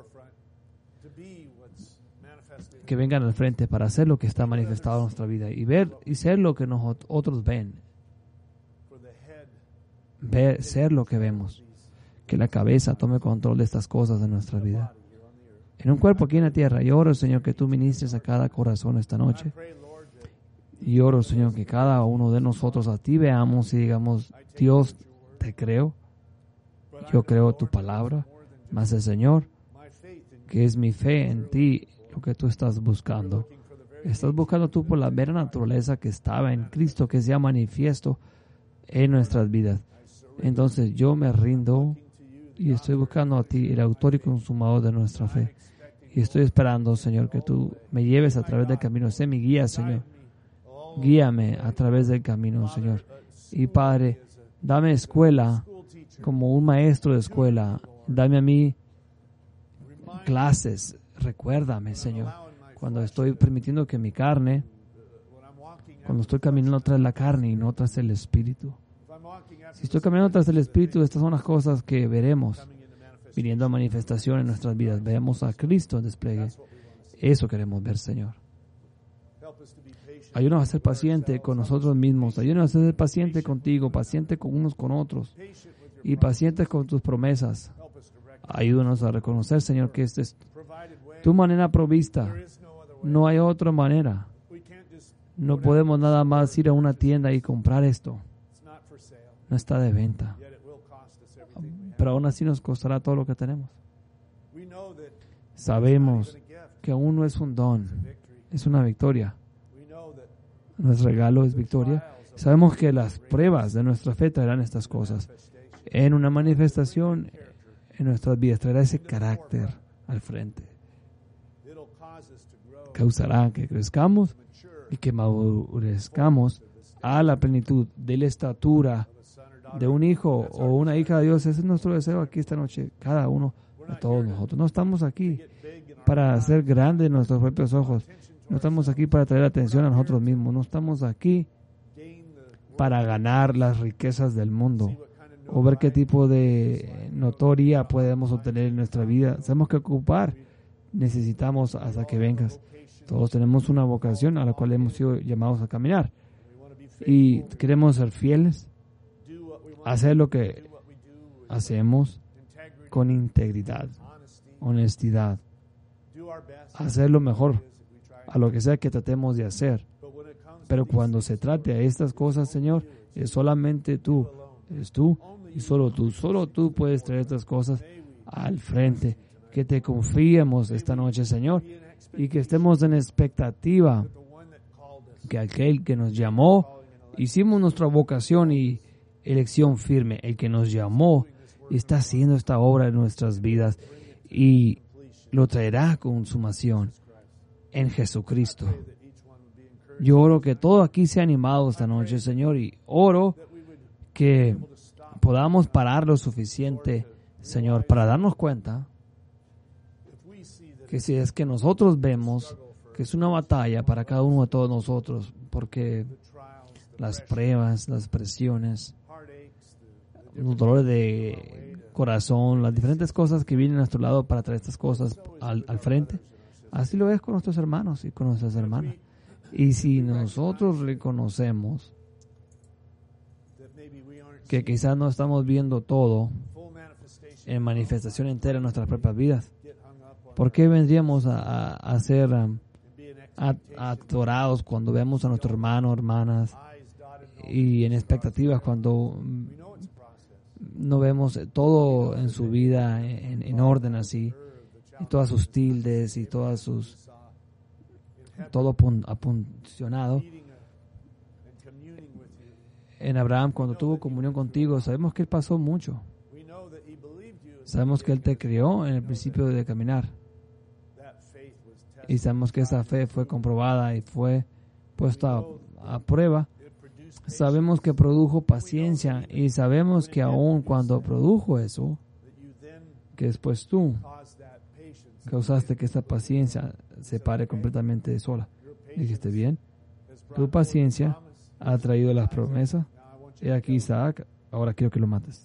que vengan al frente para hacer lo que está manifestado en nuestra vida y ver y ser lo que nosotros ven. Ser lo que vemos. Que la cabeza tome control de estas cosas de nuestra vida. En un cuerpo aquí en la tierra. Y oro, Señor, que tú ministres a cada corazón esta noche. Y oro, Señor, que cada uno de nosotros a ti veamos y digamos, Dios, te creo. Yo creo tu palabra. Mas el Señor, que es mi fe en ti, lo que tú estás buscando. Estás buscando tú por la vera naturaleza que estaba en Cristo, que sea manifiesto en nuestras vidas. Entonces yo me rindo y estoy buscando a ti, el autor y consumador de nuestra fe. Y estoy esperando, Señor, que tú me lleves a través del camino. Sé mi guía, Señor. Guíame a través del camino, Señor. Y Padre, dame escuela como un maestro de escuela. Dame a mí clases. Recuérdame, Señor, cuando estoy permitiendo que mi carne, cuando estoy caminando tras la carne y no tras el Espíritu. Si estoy caminando tras el Espíritu, estas son las cosas que veremos viniendo a manifestación en nuestras vidas. Veremos a Cristo en despliegue. Eso queremos ver, Señor. Ayúdanos a ser paciente con nosotros mismos. Ayúdanos a ser paciente contigo, paciente con unos con otros y pacientes con tus promesas. Ayúdanos a reconocer, Señor, que esta es tu manera provista. No hay otra manera. No podemos nada más ir a una tienda y comprar esto. No está de venta. Pero aún así nos costará todo lo que tenemos. Sabemos que aún no es un don, es una victoria. Nuestro regalo es victoria. Sabemos que las pruebas de nuestra fe traerán estas cosas. En una manifestación en nuestras vidas traerá ese carácter al frente. Causará que crezcamos y que madurezcamos a la plenitud de la estatura de un hijo o una hija de Dios. Ese es nuestro deseo aquí esta noche, cada uno de todos nosotros. No estamos aquí para hacer grandes nuestros propios ojos. No estamos aquí para traer atención a nosotros mismos. No estamos aquí para ganar las riquezas del mundo o ver qué tipo de notoria podemos obtener en nuestra vida. Sabemos que ocupar necesitamos hasta que vengas. Todos tenemos una vocación a la cual hemos sido llamados a caminar y queremos ser fieles, hacer lo que hacemos con integridad, honestidad, hacer lo mejor a lo que sea que tratemos de hacer. Pero cuando se trate a estas cosas, Señor, es solamente tú, es tú y solo tú puedes traer estas cosas al frente. Que te confiemos esta noche, Señor, y que estemos en expectativa que aquel que nos llamó, hicimos nuestra vocación y elección firme. El que nos llamó está haciendo esta obra en nuestras vidas y lo traerá a consumación en Jesucristo. Yo oro que todo aquí sea animado esta noche, Señor, y oro que podamos parar lo suficiente, Señor, para darnos cuenta que si es que nosotros vemos que es una batalla para cada uno de todos nosotros, porque las pruebas, las presiones, los dolores de corazón, las diferentes cosas que vienen a nuestro lado para traer estas cosas al frente. Así lo es con nuestros hermanos y con nuestras hermanas. Y si nosotros reconocemos que quizás no estamos viendo todo en manifestación entera en nuestras propias vidas, ¿por qué vendríamos a ser atorados cuando vemos a nuestros hermanos, hermanas, y en expectativas cuando no vemos todo en su vida en orden así, y todas sus tildes y todas sus todo apuncionado? En Abraham, cuando tuvo comunión contigo, sabemos que él pasó mucho. Sabemos que él te crió en el principio de caminar. Y sabemos que esa fe fue comprobada y fue puesta a prueba. Sabemos que produjo paciencia y sabemos que aún cuando produjo eso, que después tú causaste que esa paciencia se pare completamente sola. Dijiste bien, tu paciencia ha traído las promesas. He aquí Isaac, ahora quiero que lo mates.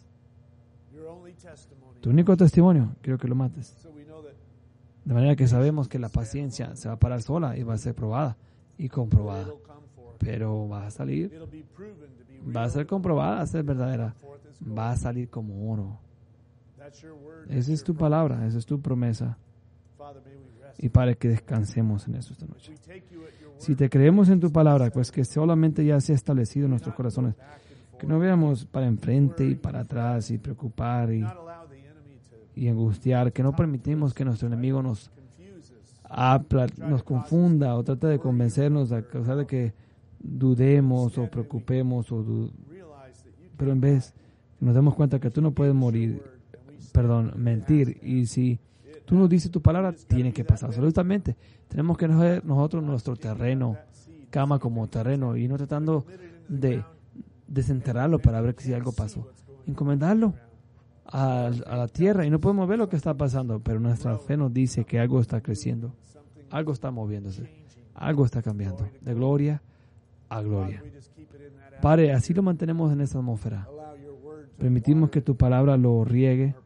Tu único testimonio, quiero que lo mates. De manera que sabemos que la paciencia se va a parar sola y va a ser probada y comprobada. Pero va a salir, va a ser comprobada, va a ser verdadera, va a salir como oro. Esa es tu palabra, esa es tu promesa. Y para que descansemos en eso esta noche. Si te creemos en tu palabra, pues que solamente ya se ha establecido en nuestros corazones, que no veamos para enfrente y para atrás y preocupar y angustiar, que no permitimos que nuestro enemigo nos confunda o trate de convencernos a causa de que dudemos o preocupemos, pero en vez nos demos cuenta que tú no puedes mentir, y si tú nos dices tu palabra, tiene que pasar absolutamente. Tenemos que nosotros nuestro terreno, cama como terreno, y no tratando de desenterrarlo para ver si algo pasó. Encomendarlo a la tierra, y no podemos ver lo que está pasando, pero nuestra fe nos dice que algo está creciendo, algo está moviéndose, algo está cambiando, de gloria a gloria. Padre, así lo mantenemos en esta atmósfera. Permitimos que tu palabra lo riegue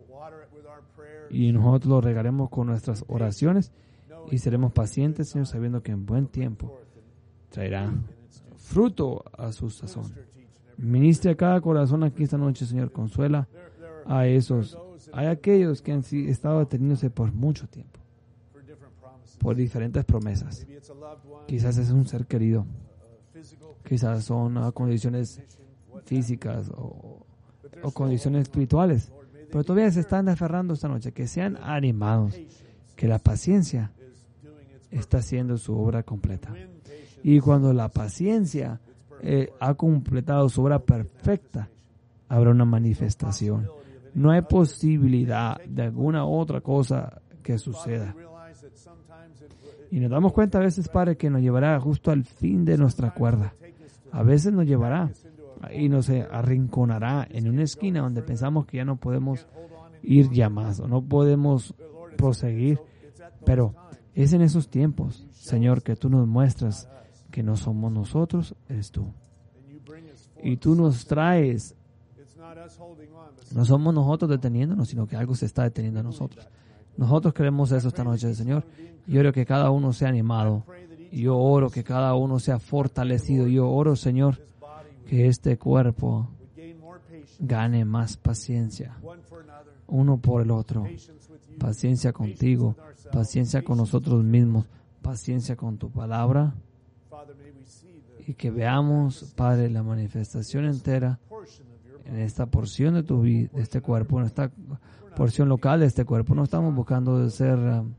y nosotros lo regaremos con nuestras oraciones y seremos pacientes, Señor, sabiendo que en buen tiempo traerá fruto a su sazón. Ministre a cada corazón aquí esta noche, Señor. Consuela a esos. Hay aquellos que han estado deteniéndose por mucho tiempo, por diferentes promesas. Quizás es un ser querido, quizás son condiciones físicas o condiciones espirituales, pero todavía se están aferrando esta noche. Que sean animados, que la paciencia está haciendo su obra completa. Y cuando la paciencia ha completado su obra perfecta, habrá una manifestación. No hay posibilidad de alguna otra cosa que suceda. Y nos damos cuenta a veces, Padre, que nos llevará justo al fin de nuestra cuerda. A veces nos llevará y nos arrinconará en una esquina donde pensamos que ya no podemos ir ya más o no podemos proseguir. Pero es en esos tiempos, Señor, que tú nos muestras que no somos nosotros, eres tú. Y tú nos traes, no somos nosotros deteniéndonos, sino que algo se está deteniendo en nosotros. Nosotros queremos eso esta noche, Señor. Yo oro que cada uno sea animado. Yo oro que cada uno sea fortalecido. Yo oro, Señor, que este cuerpo gane más paciencia uno por el otro. Paciencia contigo, paciencia con nosotros mismos, paciencia con tu palabra. Y que veamos, Padre, la manifestación entera en esta porción de tu vida, de este cuerpo, en esta porción local de este cuerpo. No estamos buscando de ser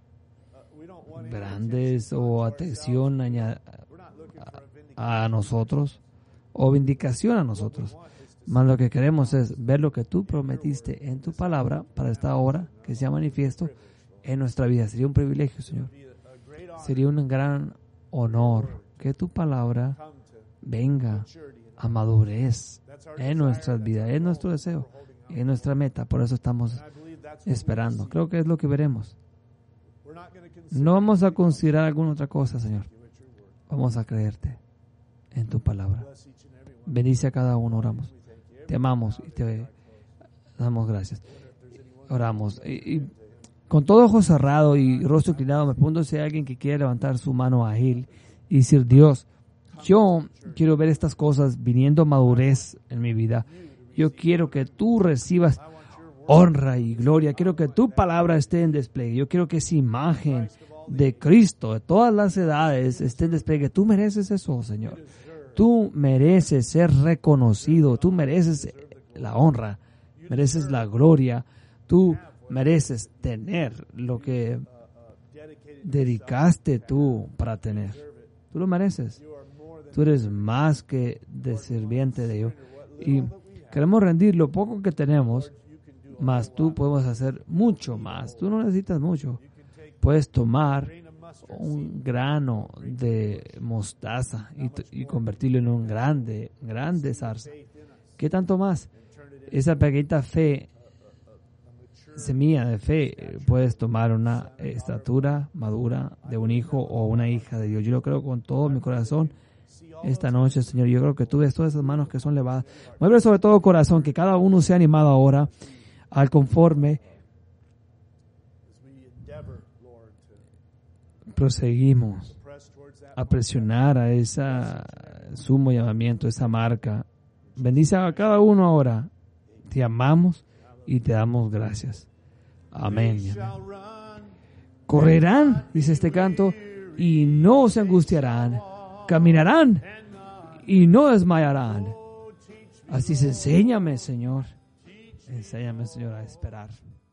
grandes o atención a nosotros o vindicación a nosotros. Más lo que queremos es ver lo que tú prometiste en tu palabra para esta hora que sea manifiesto en nuestra vida. Sería un privilegio, Señor. Sería un gran honor que tu palabra venga a madurez en nuestras vidas. Es nuestro deseo, es nuestra meta. Por eso estamos esperando. Creo que es lo que veremos. No vamos a considerar alguna otra cosa, Señor. Vamos a creerte en tu palabra. Bendice a cada uno, oramos. Te amamos y te Damos gracias. Oramos. Y con todo ojo cerrado y rostro inclinado, me pregunto si hay alguien que quiere levantar su mano a Él y decir: Dios, yo quiero ver estas cosas viniendo a madurez en mi vida. Yo quiero que tú recibas honra y gloria. Quiero que tu palabra esté en despliegue. Yo quiero que esa imagen de Cristo de todas las edades esté en despliegue. Tú mereces eso, Señor. Tú mereces ser reconocido. Tú mereces la honra. Mereces la gloria. Tú mereces tener lo que dedicaste tú para tener. Tú lo mereces. Tú eres más que de sirviente de Dios. Y queremos rendir lo poco que tenemos, más tú podemos hacer mucho más. Tú no necesitas mucho. Puedes tomar un grano de mostaza y convertirlo en un grande zarza. ¿Qué tanto más? Esa pequeñita fe, semilla de fe, puedes tomar una estatura madura de un hijo o una hija de Dios. Yo lo creo con todo mi corazón. Esta noche, Señor, yo creo que tú ves todas esas manos que son levadas. Mueve sobre todo corazón, que cada uno sea animado ahora al conforme. Proseguimos a presionar a ese sumo llamamiento, esa marca. Bendice a cada uno ahora. Te amamos y te damos gracias. Amén. Correrán, dice este canto, y no se angustiarán. Caminarán y no desmayarán. Así es, enséñame, Señor. Enséñame, Señor, a esperar.